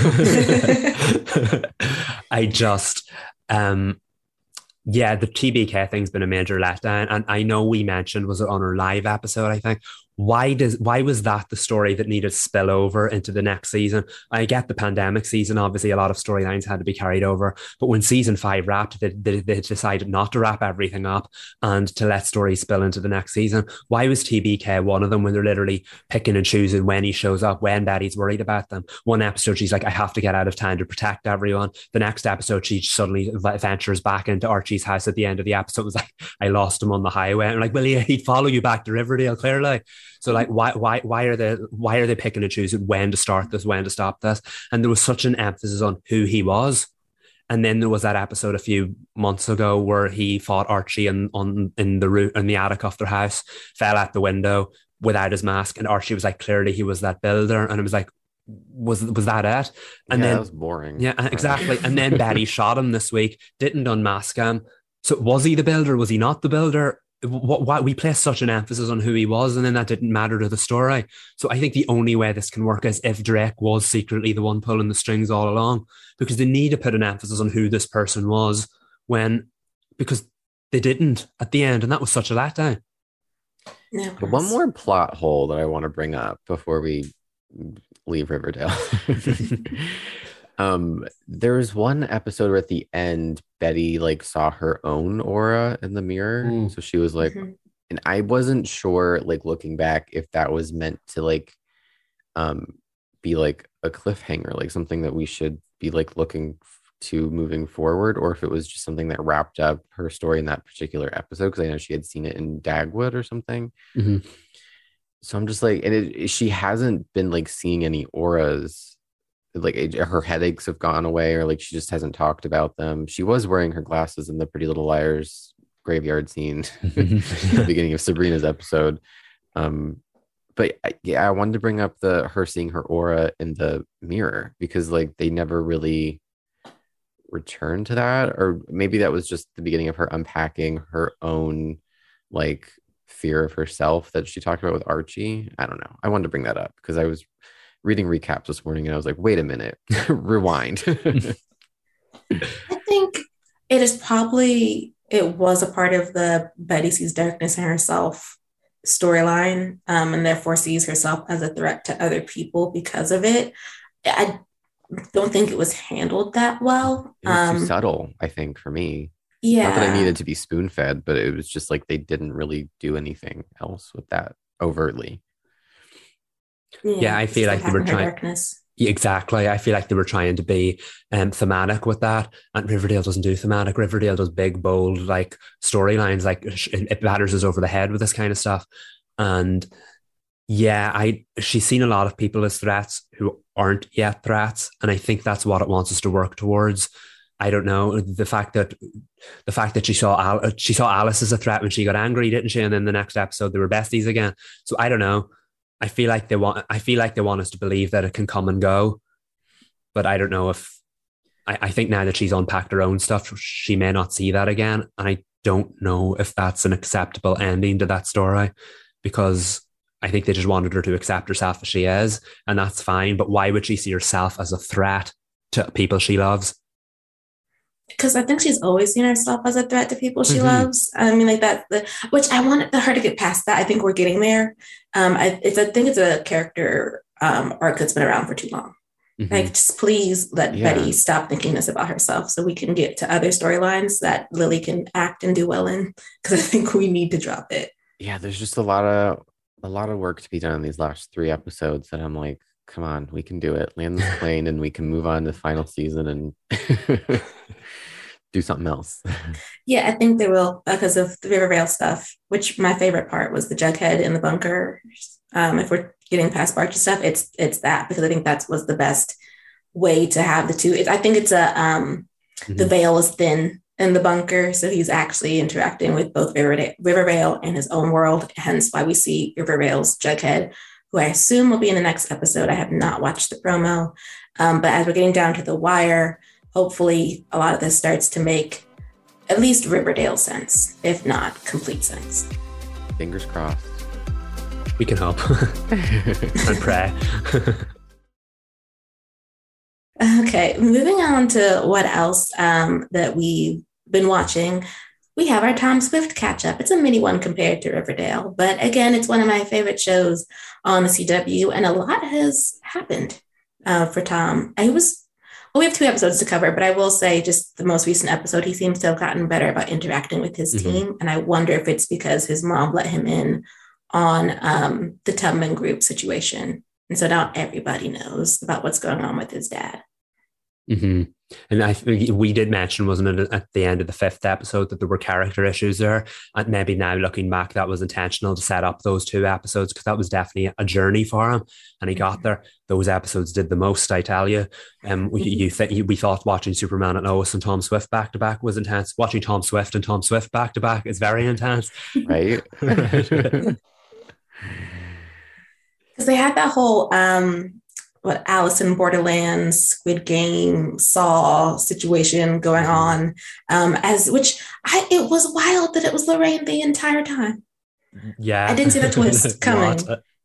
[SPEAKER 3] The TBK thing's been a major letdown, and I know we mentioned, was it on our live episode, I think, why was that the story that needed spill over into the next season? I get the pandemic season, obviously a lot of storylines had to be carried over, but when season 5 wrapped, they decided not to wrap everything up and to let stories spill into the next season. Why was TBK one of them, when they're literally picking and choosing when he shows up, when Betty's worried about them? One episode she's like, I have to get out of town to protect everyone. The next episode she suddenly ventures back into Archie's house at the end of the episode, was like, I lost him on the highway. I'm like, well, yeah, he'd follow you back to Riverdale, clearly. So like, why are they picking and choosing when to start this, when to stop this? And there was such an emphasis on who he was. And then there was that episode a few months ago where he fought Archie in the attic of their house, fell out the window without his mask, and Archie was like, clearly he was that builder, and it was like, was that it? And then
[SPEAKER 4] that was boring.
[SPEAKER 3] Yeah, exactly. And then Betty shot him this week, didn't unmask him. So was he the builder? Was he not the builder? Why we placed such an emphasis on who he was, and then that didn't matter to the story. So I think the only way this can work is if Drake was secretly the one pulling the strings all along, because they need to put an emphasis on who this person was, because they didn't at the end, and that was such a letdown.
[SPEAKER 4] But one more plot hole that I want to bring up before we leave Riverdale. There's one episode where at the end Betty saw her own aura in the mirror. So she was like, and I wasn't sure, looking back, if that was meant to be a cliffhanger, something that we should be looking to moving forward, or if it was just something that wrapped up her story in that particular episode, because I know she had seen it in Dagwood or something. So I'm just she hasn't been seeing any auras. Her headaches have gone away, or she just hasn't talked about them. She was wearing her glasses in the Pretty Little Liars graveyard scene at the beginning of Sabrina's episode. But I wanted to bring up her seeing her aura in the mirror, because they never really returned to that, or maybe that was just the beginning of her unpacking her own fear of herself that she talked about with Archie. I don't know. I wanted to bring that up because I was reading recaps this morning and I was like, wait a minute, rewind.
[SPEAKER 2] I think it was a part of the Betty sees darkness in herself storyline, and therefore sees herself as a threat to other people because of it. I don't think it was handled that well.
[SPEAKER 4] It was too subtle, I think, for me.
[SPEAKER 2] Yeah.
[SPEAKER 4] Not that I needed to be spoon-fed, but it was just they didn't really do anything else with that overtly.
[SPEAKER 3] Yeah, I feel like they were trying. Yeah, exactly. I feel like they were trying to be thematic with that, and Riverdale doesn't do thematic. Riverdale does big, bold, like storylines. Like it batters us over the head with this kind of stuff. And yeah, she's seen a lot of people as threats who aren't yet threats, and I think that's what it wants us to work towards. I don't know the fact that she saw Alice as a threat when she got angry, didn't she? And then the next episode they were besties again. So I don't know. I feel like they want us to believe that it can come and go, but I don't know if I think now that she's unpacked her own stuff, she may not see that again. And I don't know if that's an acceptable ending to that story, because I think they just wanted her to accept herself as she is, and that's fine. But why would she see herself as a threat to people she loves?
[SPEAKER 2] Because I think she's always seen herself as a threat to people she loves. I mean, like that, which I wanted her to get past that. I think we're getting there. I think it's a character arc that's been around for too long. Like, just please let Betty stop thinking this about herself, so we can get to other storylines that Lily can act and do well in. Because I think we need to drop it.
[SPEAKER 4] Yeah, there's just a lot of work to be done in these last 3 episodes, and I'm like, come on, we can do it. Land this plane, and we can move on to the final season and do something else.
[SPEAKER 2] Yeah, I think they will, because of the Rivervale stuff, which my favorite part was the Jughead in the bunker. If we're getting past Archie stuff, it's that, because I think that was the best way to have the two. I think it's the veil is thin in the bunker, so he's actually interacting with both Rivervale and his own world, hence why we see Rivervale's Jughead, who I assume will be in the next episode. I have not watched the promo, but as we're getting down to the wire, hopefully a lot of this starts to make at least Riverdale sense, if not complete sense.
[SPEAKER 4] Fingers crossed.
[SPEAKER 3] We can hope and pray.
[SPEAKER 2] Okay, moving on to what else that we've been watching. We have our Tom Swift catch up. It's a mini one compared to Riverdale, but again, it's one of my favorite shows on the CW, and a lot has happened for Tom. We have 2 episodes to cover, but I will say just the most recent episode, he seems to have gotten better about interacting with his team, and I wonder if it's because his mom let him in on the Tubman Group situation, and so now everybody knows about what's going on with his dad.
[SPEAKER 3] And I think we did mention, wasn't it, at the end of the 5th episode, that there were character issues there, and maybe now looking back, that was intentional to set up those 2 episodes, because that was definitely a journey for him, and he got there. Those episodes did the most, I tell you. We thought watching Superman and Lois and Tom Swift back to back was intense. Watching Tom Swift and Tom Swift back to back is very intense,
[SPEAKER 4] right?
[SPEAKER 2] Because they had that whole Alice in Borderlands, Squid Game, Saw situation going on, it was wild that it was Lorraine the entire time.
[SPEAKER 3] Yeah,
[SPEAKER 2] I didn't see the twist coming.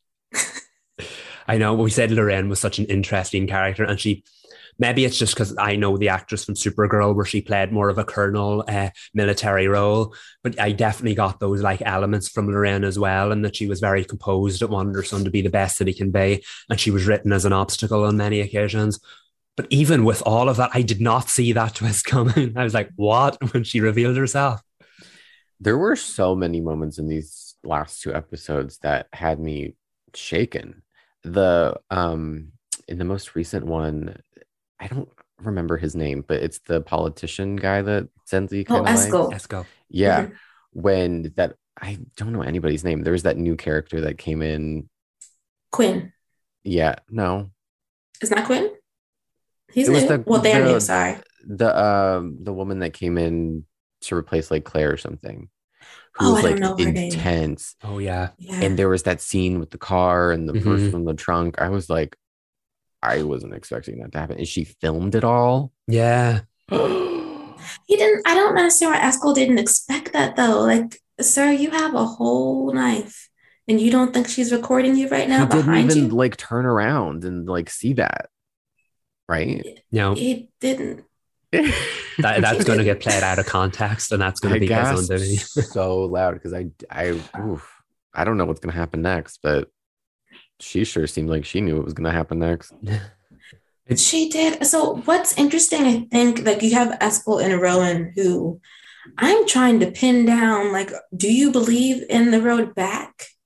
[SPEAKER 3] I know, we said Lorraine was such an interesting character, and maybe it's just because I know the actress from Supergirl, where she played more of a colonel military role, but I definitely got those like elements from Lorraine as well, and that she was very composed and wanted her son to be the best that he can be, and she was written as an obstacle on many occasions. But even with all of that, I did not see that twist coming. I was like, what? When she revealed herself.
[SPEAKER 4] There were so many moments in these last 2 episodes that had me shaken. In the most recent one, I don't remember his name, but it's the politician guy that Zenzi kind of
[SPEAKER 3] Esco.
[SPEAKER 4] Yeah. When that, I don't know anybody's name. There was that new character that came in.
[SPEAKER 2] Quinn.
[SPEAKER 4] Yeah. No.
[SPEAKER 2] It's not Quinn? He's new. They're new, sorry.
[SPEAKER 4] The woman that came in to replace like Claire or something. Who was like intense.
[SPEAKER 3] Oh yeah.
[SPEAKER 4] And there was that scene with the car and the person in the trunk. I was like, I wasn't expecting that to happen. And she filmed it all.
[SPEAKER 3] Yeah.
[SPEAKER 2] He didn't. I don't understand why Eskel didn't expect that though. Like, sir, you have a whole knife, and you don't think she's recording you right now behind you?
[SPEAKER 4] He didn't even like turn around and like see that, right?
[SPEAKER 3] No,
[SPEAKER 2] he didn't.
[SPEAKER 3] That's going to get played out of context, and that's going to be his own doing.
[SPEAKER 4] So loud because I don't know what's going to happen next, but she sure seemed like she knew what was going to happen next.
[SPEAKER 2] She did. So what's interesting, I think, like you have Eskel and Rowan, who I'm trying to pin down, like, do you believe in the road back?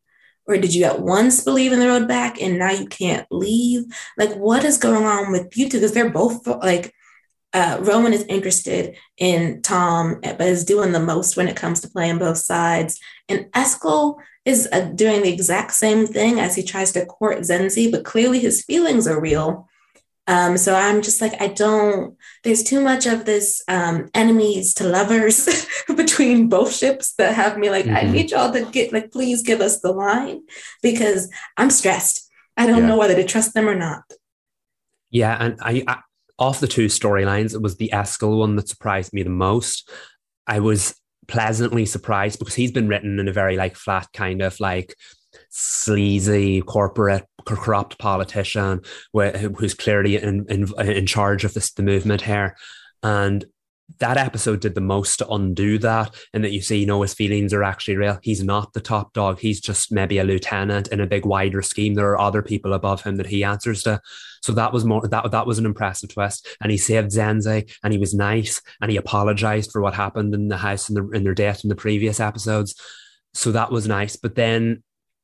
[SPEAKER 2] Or did you at once believe in the road back and now you can't leave? Like, what is going on with you two? Because they're both like, Rowan is interested in Tom, but is doing the most when it comes to playing both sides. And Eskel is doing the exact same thing as he tries to court Zenzi, but clearly his feelings are real. So I'm just like, there's too much of this enemies to lovers between both ships that have me like, I need y'all to please give us the line because I'm stressed. I don't know whether to trust them or not.
[SPEAKER 3] Yeah, and I of the two storylines, it was the Eskel one that surprised me the most. I was pleasantly surprised because he's been written in a very like flat kind of like sleazy corporate corrupt politician who's clearly in charge of the movement here, and that episode did the most to undo that, and that you see, his feelings are actually real. He's not the top dog. He's just maybe a lieutenant in a big wider scheme. There are other people above him that he answers to. So that was that was an impressive twist. And he saved Zenzi, and he was nice, and he apologized for what happened in the house in their death in the previous episodes. So that was nice. But then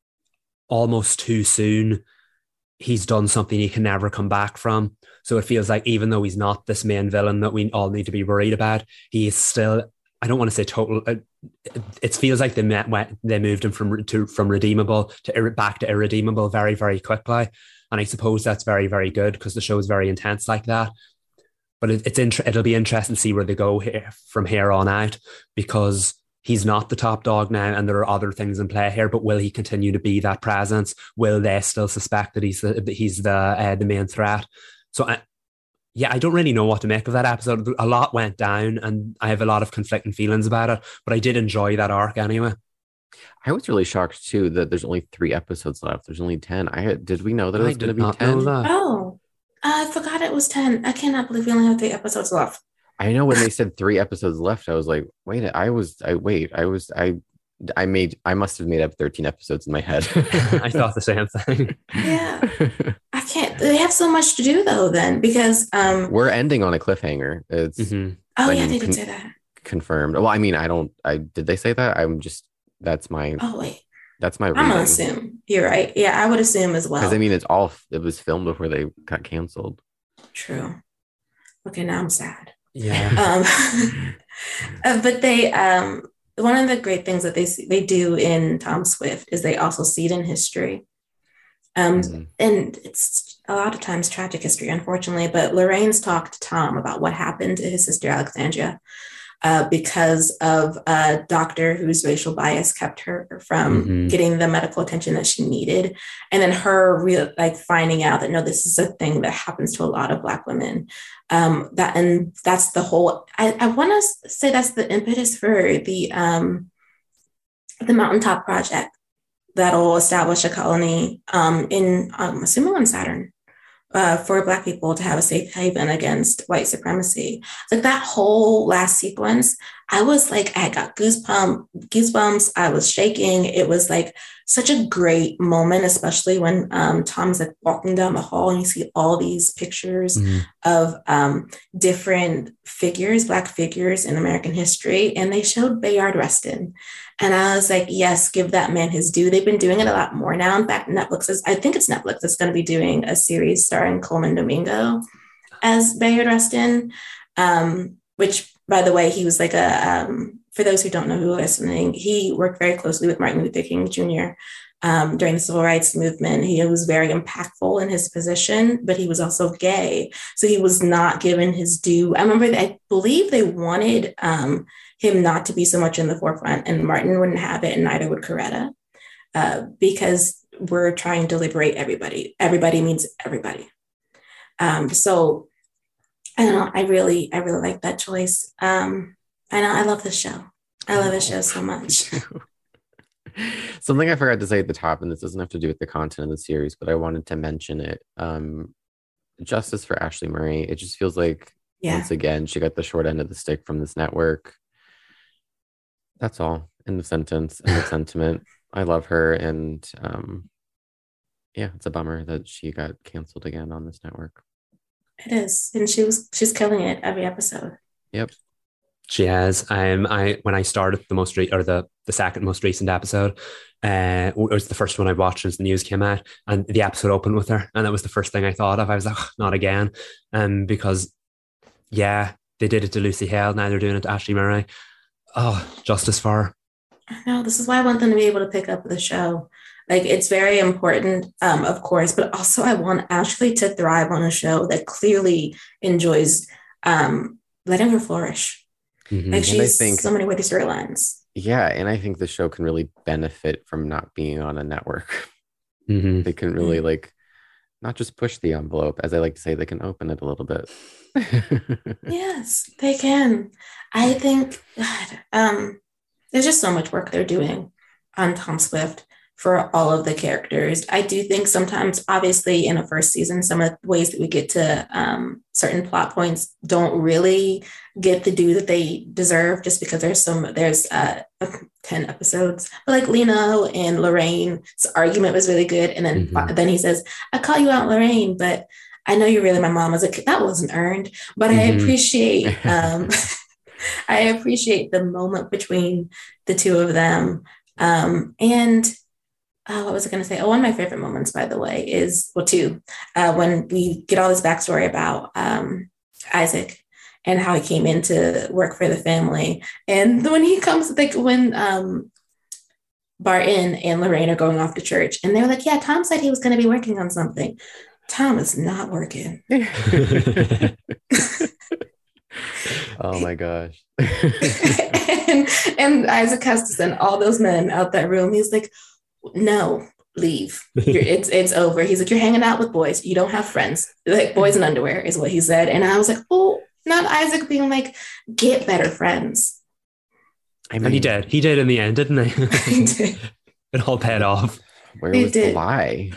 [SPEAKER 3] almost too soon, he's done something he can never come back from. So it feels like even though he's not this main villain that we all need to be worried about, he is still, I don't want to say total, it feels like they moved him from redeemable to back to irredeemable very, very quickly. And I suppose that's very, very good because the show is very intense like that. But it'll be interesting to see where they go from here on out, because he's not the top dog now, and there are other things in play here. But will he continue to be that presence? Will they still suspect that he's the main threat? So, I don't really know what to make of that episode. A lot went down, and I have a lot of conflicting feelings about it. But I did enjoy that arc anyway.
[SPEAKER 4] I was really shocked too that there's only 3 episodes left. There's only 10. Did we know that it was going to be 10?
[SPEAKER 2] Oh, I forgot it was 10. I cannot believe we only have 3 episodes left.
[SPEAKER 4] I know when they said 3 episodes left, I was like, wait, I must have made up 13 episodes in my head.
[SPEAKER 3] I thought the same thing.
[SPEAKER 2] Yeah. I can't, they have so much to do though then, because
[SPEAKER 4] we're ending on a cliffhanger. It's
[SPEAKER 2] oh yeah, they did say that.
[SPEAKER 4] Confirmed. Well, I mean, did they say that? That's my that's my reading.
[SPEAKER 2] I'm gonna assume you're right. Yeah, I would assume as well.
[SPEAKER 4] Because I mean, it was filmed before they got canceled.
[SPEAKER 2] True. Okay, now I'm sad.
[SPEAKER 3] Yeah.
[SPEAKER 2] But they one of the great things that they do in Tom Swift is they also see it in history. And it's a lot of times tragic history, unfortunately, but Lorraine's talked to Tom about what happened to his sister Alexandria because of a doctor whose racial bias kept her from getting the medical attention that she needed. And then her finding out that, no, this is a thing that happens to a lot of Black women. That's the whole, I want to say that's the impetus for the Mountaintop Project that'll establish a colony in, assuming on Saturn, for Black people to have a safe haven against white supremacy. Like that whole last sequence, I was like, I got goosebumps. I was shaking. It was like such a great moment, especially when Tom's like walking down the hall and you see all these pictures of different figures, Black figures in American history. And they showed Bayard Rustin. And I was like, yes, give that man his due. They've been doing it a lot more now. In fact, I think it's Netflix that's going to be doing a series starring Coleman Domingo as Bayard Rustin, which, by the way, he was like for those who don't know who are listening, he worked very closely with Martin Luther King Jr. During the Civil Rights Movement. He was very impactful in his position, but he was also gay. So he was not given his due. I believe they wanted him not to be so much in the forefront, and Martin wouldn't have it, and neither would Coretta, because we're trying to liberate everybody. Everybody means everybody. So I don't know. I really like that choice. I love this show. I love this show so much.
[SPEAKER 4] Something I forgot to say at the top, and this doesn't have to do with the content of the series, but I wanted to mention it. Justice for Ashley Murray. It just feels like, once again, she got the short end of the stick from this network. That's all. End of sentence. End of sentiment. I love her, and it's a bummer that she got canceled again on this network.
[SPEAKER 2] It is, and she's killing it every episode.
[SPEAKER 4] Yep.
[SPEAKER 3] She has. I when I started the second most recent episode, it was the first one I watched as the news came out, and the episode opened with her, and that was the first thing I thought of. I was like, "Oh, not again," because yeah, they did it to Lucy Hale. Now they're doing it to Ashley Murray. Oh, justice for her.
[SPEAKER 2] I know, this is why I want them to be able to pick up the show. Like, it's very important, of course, but also I want Ashley to thrive on a show that clearly enjoys letting her flourish.
[SPEAKER 3] Mhm.
[SPEAKER 2] Like,
[SPEAKER 4] And I
[SPEAKER 2] she's
[SPEAKER 4] think,
[SPEAKER 2] so many worthy storylines.
[SPEAKER 4] yeah, and I think the show can really benefit from not being on a network.
[SPEAKER 3] Mhm.
[SPEAKER 4] They can really like not just push the envelope, as I like to say, they can open it a little bit.
[SPEAKER 2] Yes, they can. I think, God, there's just so much work they're doing on Tom Swift for all of the characters. I do think sometimes, obviously, in a first season, some of the ways that we get to certain plot points don't really get the due that they deserve, just because there's 10 episodes. But like Lena and Lorraine's argument was really good, and then he says, "I call you out, Lorraine, but I know you're really my mom." I was like, that wasn't earned, but I appreciate I appreciate the moment between the two of them. And what was I going to say? Oh, one of my favorite moments, by the way, is, well, two, when we get all this backstory about Isaac and how he came in to work for the family. And when he comes, like when Barton and Lorraine are going off to church, and they're like, yeah, Tom said he was going to be working on something. Tom is not working.
[SPEAKER 4] Oh my gosh.
[SPEAKER 2] and Isaac has to send all those men out that room. He's like, no, leave. It's over. He's like, you're hanging out with boys. You don't have friends. Like, boys in underwear is what he said. And I was like, oh, not Isaac being like, get better friends.
[SPEAKER 4] I mean,
[SPEAKER 3] And he did. He did in the end, didn't he?
[SPEAKER 2] He did.
[SPEAKER 3] It all paid off.
[SPEAKER 4] where
[SPEAKER 2] He
[SPEAKER 4] was the
[SPEAKER 2] did.
[SPEAKER 4] lie?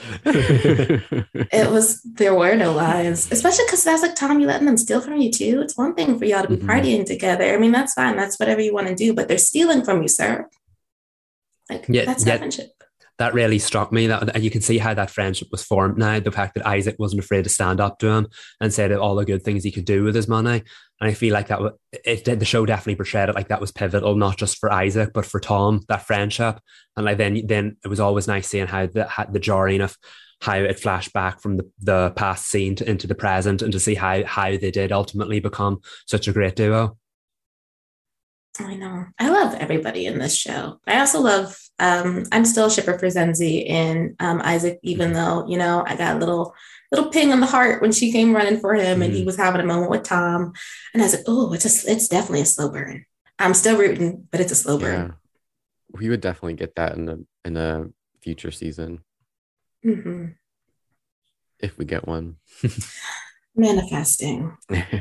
[SPEAKER 2] There were no lies, especially because that's like, Tom, you letting them steal from you too. It's one thing for y'all to be partying together. I mean, that's fine. That's whatever you want to do, but they're stealing from you, sir. Like, that's not friendship.
[SPEAKER 3] That really struck me. That you can see how that friendship was formed now. The fact that Isaac wasn't afraid to stand up to him and say that all the good things he could do with his money. And I feel like the show definitely portrayed it like that was pivotal, not just for Isaac, but for Tom, that friendship. And like then it was always nice seeing how the jarring of how it flashed back from the past scene into the present, and to see how they did ultimately become such a great duo.
[SPEAKER 2] I know. I love everybody in this show. I also love, I'm still a shipper for Zenzi and Isaac, even though, you know, I got a little ping on the heart when she came running for him and he was having a moment with Tom. And I was like, oh, it's definitely a slow burn. I'm still rooting, but it's a slow burn.
[SPEAKER 4] Yeah. We would definitely get that in a future season.
[SPEAKER 2] Mm-hmm.
[SPEAKER 4] If we get one.
[SPEAKER 2] Manifesting.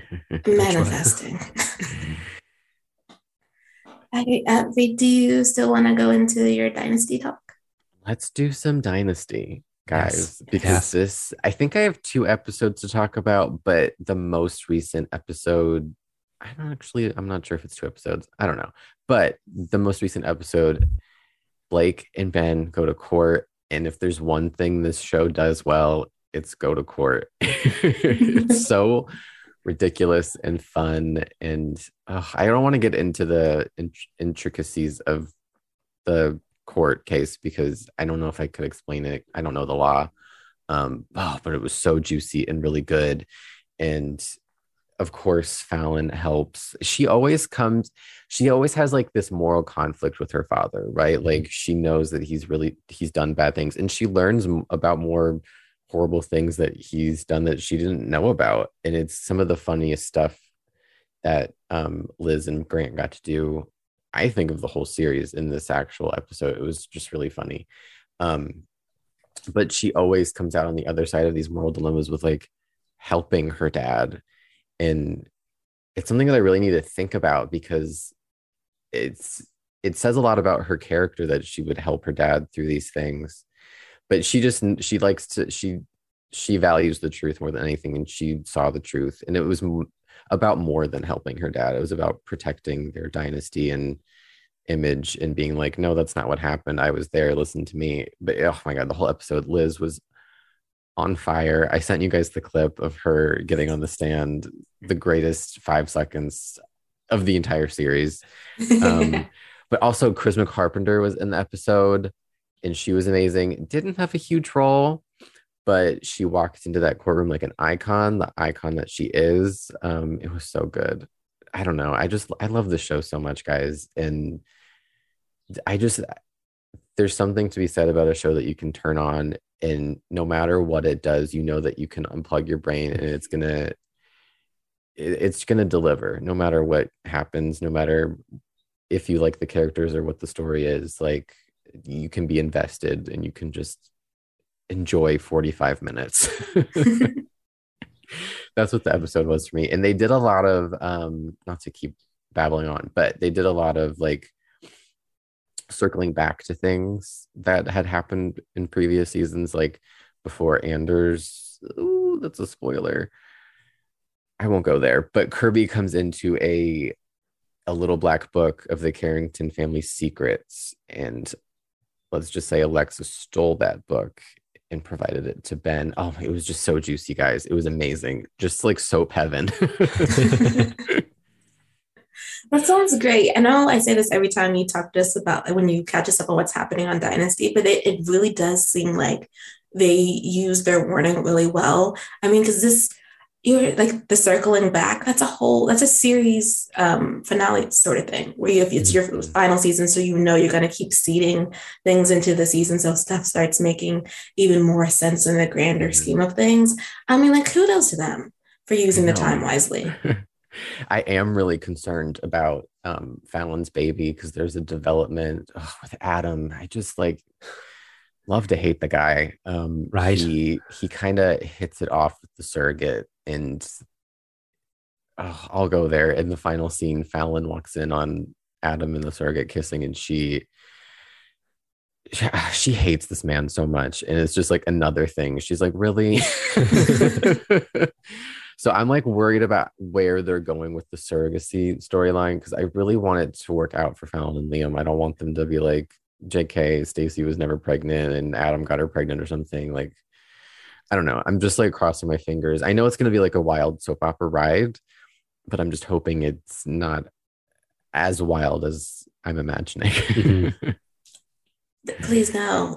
[SPEAKER 2] Do you still want to go into your Dynasty talk?
[SPEAKER 4] Let's do some Dynasty, guys,
[SPEAKER 3] Yes.
[SPEAKER 4] because I think I have 2 episodes to talk about, but the most recent episode, I'm not sure if it's 2 episodes. I don't know. But the most recent episode, Blake and Ben go to court. And if there's one thing this show does well, it's go to court. It's so ridiculous and fun, and I don't want to get into the intricacies of the court case because I don't know if I could explain it. I don't know the law, but it was so juicy and really good. And of course Fallon helps. She always has like this moral conflict with her father, right? Mm-hmm. Like, she knows that he's done bad things, and she learns about more horrible things that he's done that she didn't know about. And it's some of the funniest stuff that Liz and Grant got to do, I think, of the whole series in this actual episode. It was just really funny. But she always comes out on the other side of these moral dilemmas with like helping her dad. And it's something that I really need to think about, because it says a lot about her character that she would help her dad through these things. But she values the truth more than anything, and she saw the truth, and it was about more than helping her dad. It was about protecting their dynasty and image, and being like, no, that's not what happened. I was there. Listen to me. But oh my God, the whole episode, Liz was on fire. I sent you guys the clip of her getting on the stand, the greatest 5 seconds of the entire series. But also Charisma Carpenter was in the episode, and she was amazing. Didn't have a huge role, but she walked into that courtroom like an icon, the icon that she is. It was so good. I don't know. I love the show so much, guys. And there's something to be said about a show that you can turn on, and no matter what it does, you know that you can unplug your brain and it's gonna deliver no matter what happens, no matter if you like the characters or what the story is. Like, you can be invested and you can just enjoy 45 minutes. That's what the episode was for me. And they did a lot of not to keep babbling on, but they did a lot of like circling back to things that had happened in previous seasons, like before Anders. Ooh, that's a spoiler. I won't go there, but Kirby comes into a little black book of the Carrington family's secrets, and let's just say Alexa stole that book and provided it to Ben. Oh, it was just so juicy, guys. It was amazing. Just like soap heaven.
[SPEAKER 2] That sounds great. I know I say this every time you talk to us about when you catch us up on what's happening on Dynasty, but it really does seem like they use their warning really well. I mean, because you're like the circling back, that's a series finale sort of thing where it's your final season, so you know you're going to keep seeding things into the season, so stuff starts making even more sense in the grander scheme of things. I mean, like, kudos to them for using the time wisely.
[SPEAKER 4] I am really concerned about Fallon's baby, because there's a development with Adam. I just like love to hate the guy.
[SPEAKER 3] Right.
[SPEAKER 4] He kind of hits it off with the surrogate, and I'll go there. In the final scene, Fallon walks in on Adam and the surrogate kissing, and she hates this man so much, and it's just like another thing. She's like, really? So I'm like worried about where they're going with the surrogacy storyline, because I really want it to work out for Fallon and Liam. I don't want them to be like, JK, Stacey was never pregnant and Adam got her pregnant or something. Like, I don't know. I'm just like crossing my fingers. I know it's going to be like a wild soap opera ride, but I'm just hoping it's not as wild as I'm imagining.
[SPEAKER 3] Mm-hmm.
[SPEAKER 2] Please no.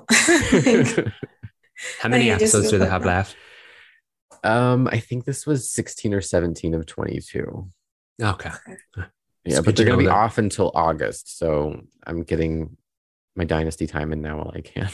[SPEAKER 3] How many episodes do they have left?
[SPEAKER 4] I think this was 16 or 17 of 22.
[SPEAKER 3] Okay.
[SPEAKER 4] Yeah, but they're going to be off until August. So I'm getting my Dynasty time in now while I can.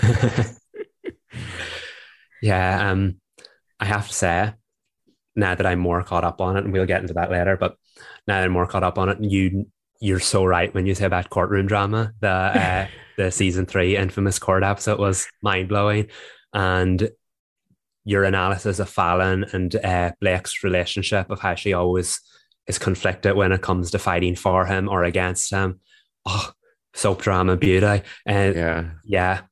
[SPEAKER 3] Yeah. I have to say, now that I'm more caught up on it, and we'll get into that later, but now that I'm more caught up on it, you're so right when you say about courtroom drama. The season 3 infamous court episode was mind-blowing. And your analysis of Fallon and Blake's relationship, of how she always is conflicted when it comes to fighting for him or against him. Oh, soap drama beauty. Yeah.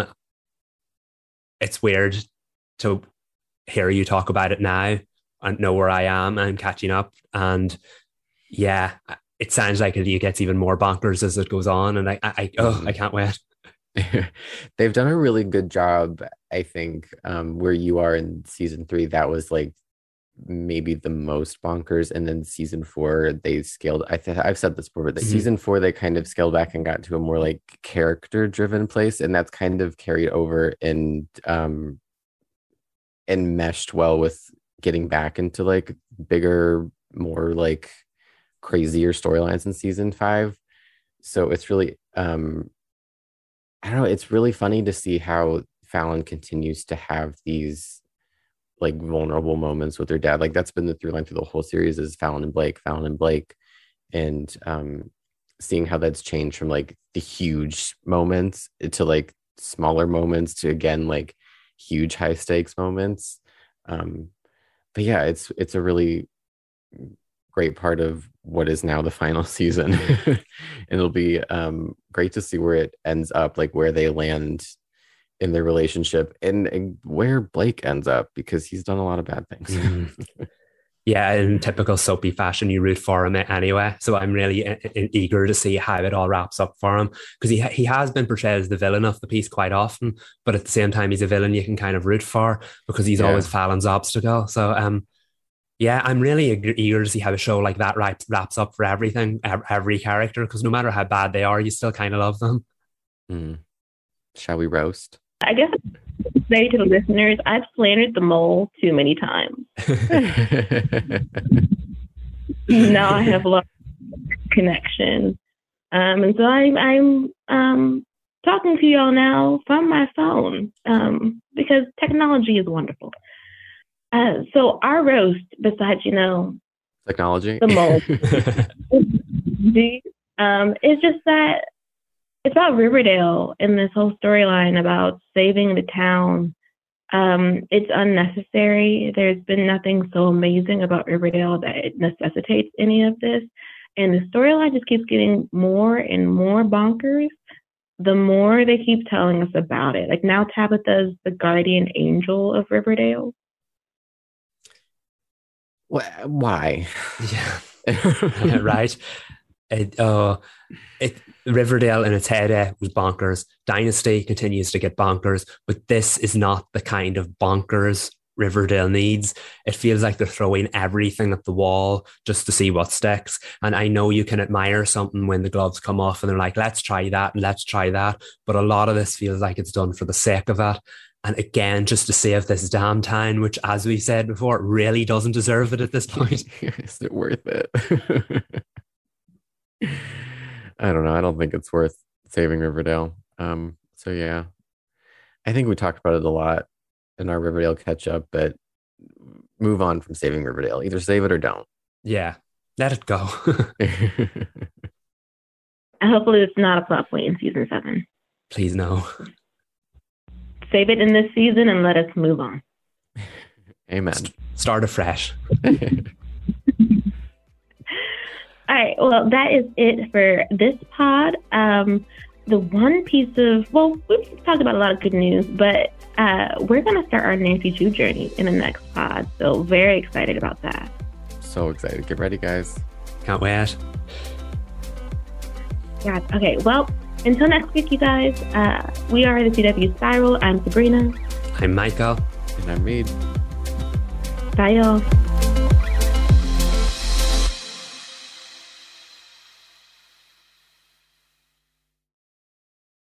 [SPEAKER 3] It's weird to hear you talk about it now and know where I am and catching up. And yeah, it sounds like it gets even more bonkers as it goes on. And I can't wait.
[SPEAKER 4] They've done a really good job, I think, where you are in season 3. That was like maybe the most bonkers, and then season 4 they scaled. I've said this before, but season 4 they kind of scaled back and got to a more like character driven place, and that's kind of carried over and meshed well with getting back into like bigger, more like crazier storylines in season 5. So it's really I don't know, it's really funny to see how Fallon continues to have these like vulnerable moments with her dad. Like, that's been the through line through the whole series, is Fallon and Blake. And seeing how that's changed from like the huge moments to like smaller moments to, again, like huge high stakes moments. But yeah, it's a really great part of what is now the final season. And it'll be great to see where it ends up, like where they land in their relationship and where Blake ends up, because he's done a lot of bad things.
[SPEAKER 3] Yeah, in typical soapy fashion, you root for him anyway. So I'm really eager to see how it all wraps up for him, because he has been portrayed as the villain of the piece quite often, but at the same time, he's a villain you can kind of root for, because he's always Fallon's obstacle. So Yeah, I'm really eager to see how a show like that wraps up for everything, every character, because no matter how bad they are, you still kind of love them.
[SPEAKER 4] Shall we roast?
[SPEAKER 5] I guess I'd say to the listeners, I've slandered the mole too many times. Now I have a lot of connection. And so I'm talking to y'all now from my phone because technology is wonderful. So our roast, besides,
[SPEAKER 4] Technology,
[SPEAKER 5] the mole, is just that it's about Riverdale and this whole storyline about saving the town. It's unnecessary. There's been nothing so amazing about Riverdale that it necessitates any of this. And the storyline just keeps getting more and more bonkers the more they keep telling us about it. Like now Tabitha's the guardian angel of Riverdale.
[SPEAKER 4] Why?
[SPEAKER 3] Yeah, right. Riverdale in its heyday was bonkers. Dynasty continues to get bonkers, but this is not the kind of bonkers Riverdale needs. It feels like they're throwing everything at the wall just to see what sticks. And I know you can admire something when the gloves come off and they're like, let's try that and let's try that. But a lot of this feels like it's done for the sake of it. And again, just to save this damn town, which, as we said before, really doesn't deserve it at this point.
[SPEAKER 4] Is it worth it? I don't know. I don't think it's worth saving Riverdale. So yeah, I think we talked about it a lot in our Riverdale catch up, but move on from saving Riverdale. Either save it or don't.
[SPEAKER 3] Yeah, let it go.
[SPEAKER 5] And hopefully it's not a plot point in season 7.
[SPEAKER 3] Please no.
[SPEAKER 5] Save it in this season and let us move on.
[SPEAKER 4] Amen.
[SPEAKER 3] Start afresh.
[SPEAKER 5] All right. Well, that is it for this pod. The one piece of, we've talked about a lot of good news, but we're going to start our Nancy Drew journey in the next pod. So very excited about that.
[SPEAKER 4] So excited. Get ready, guys.
[SPEAKER 3] Can't wait.
[SPEAKER 5] Yeah. Okay. Well, until next week, you guys, we are the CW Spiral. I'm Sabrina.
[SPEAKER 3] I'm Michael.
[SPEAKER 4] And I'm Reed.
[SPEAKER 5] Bye, y'all.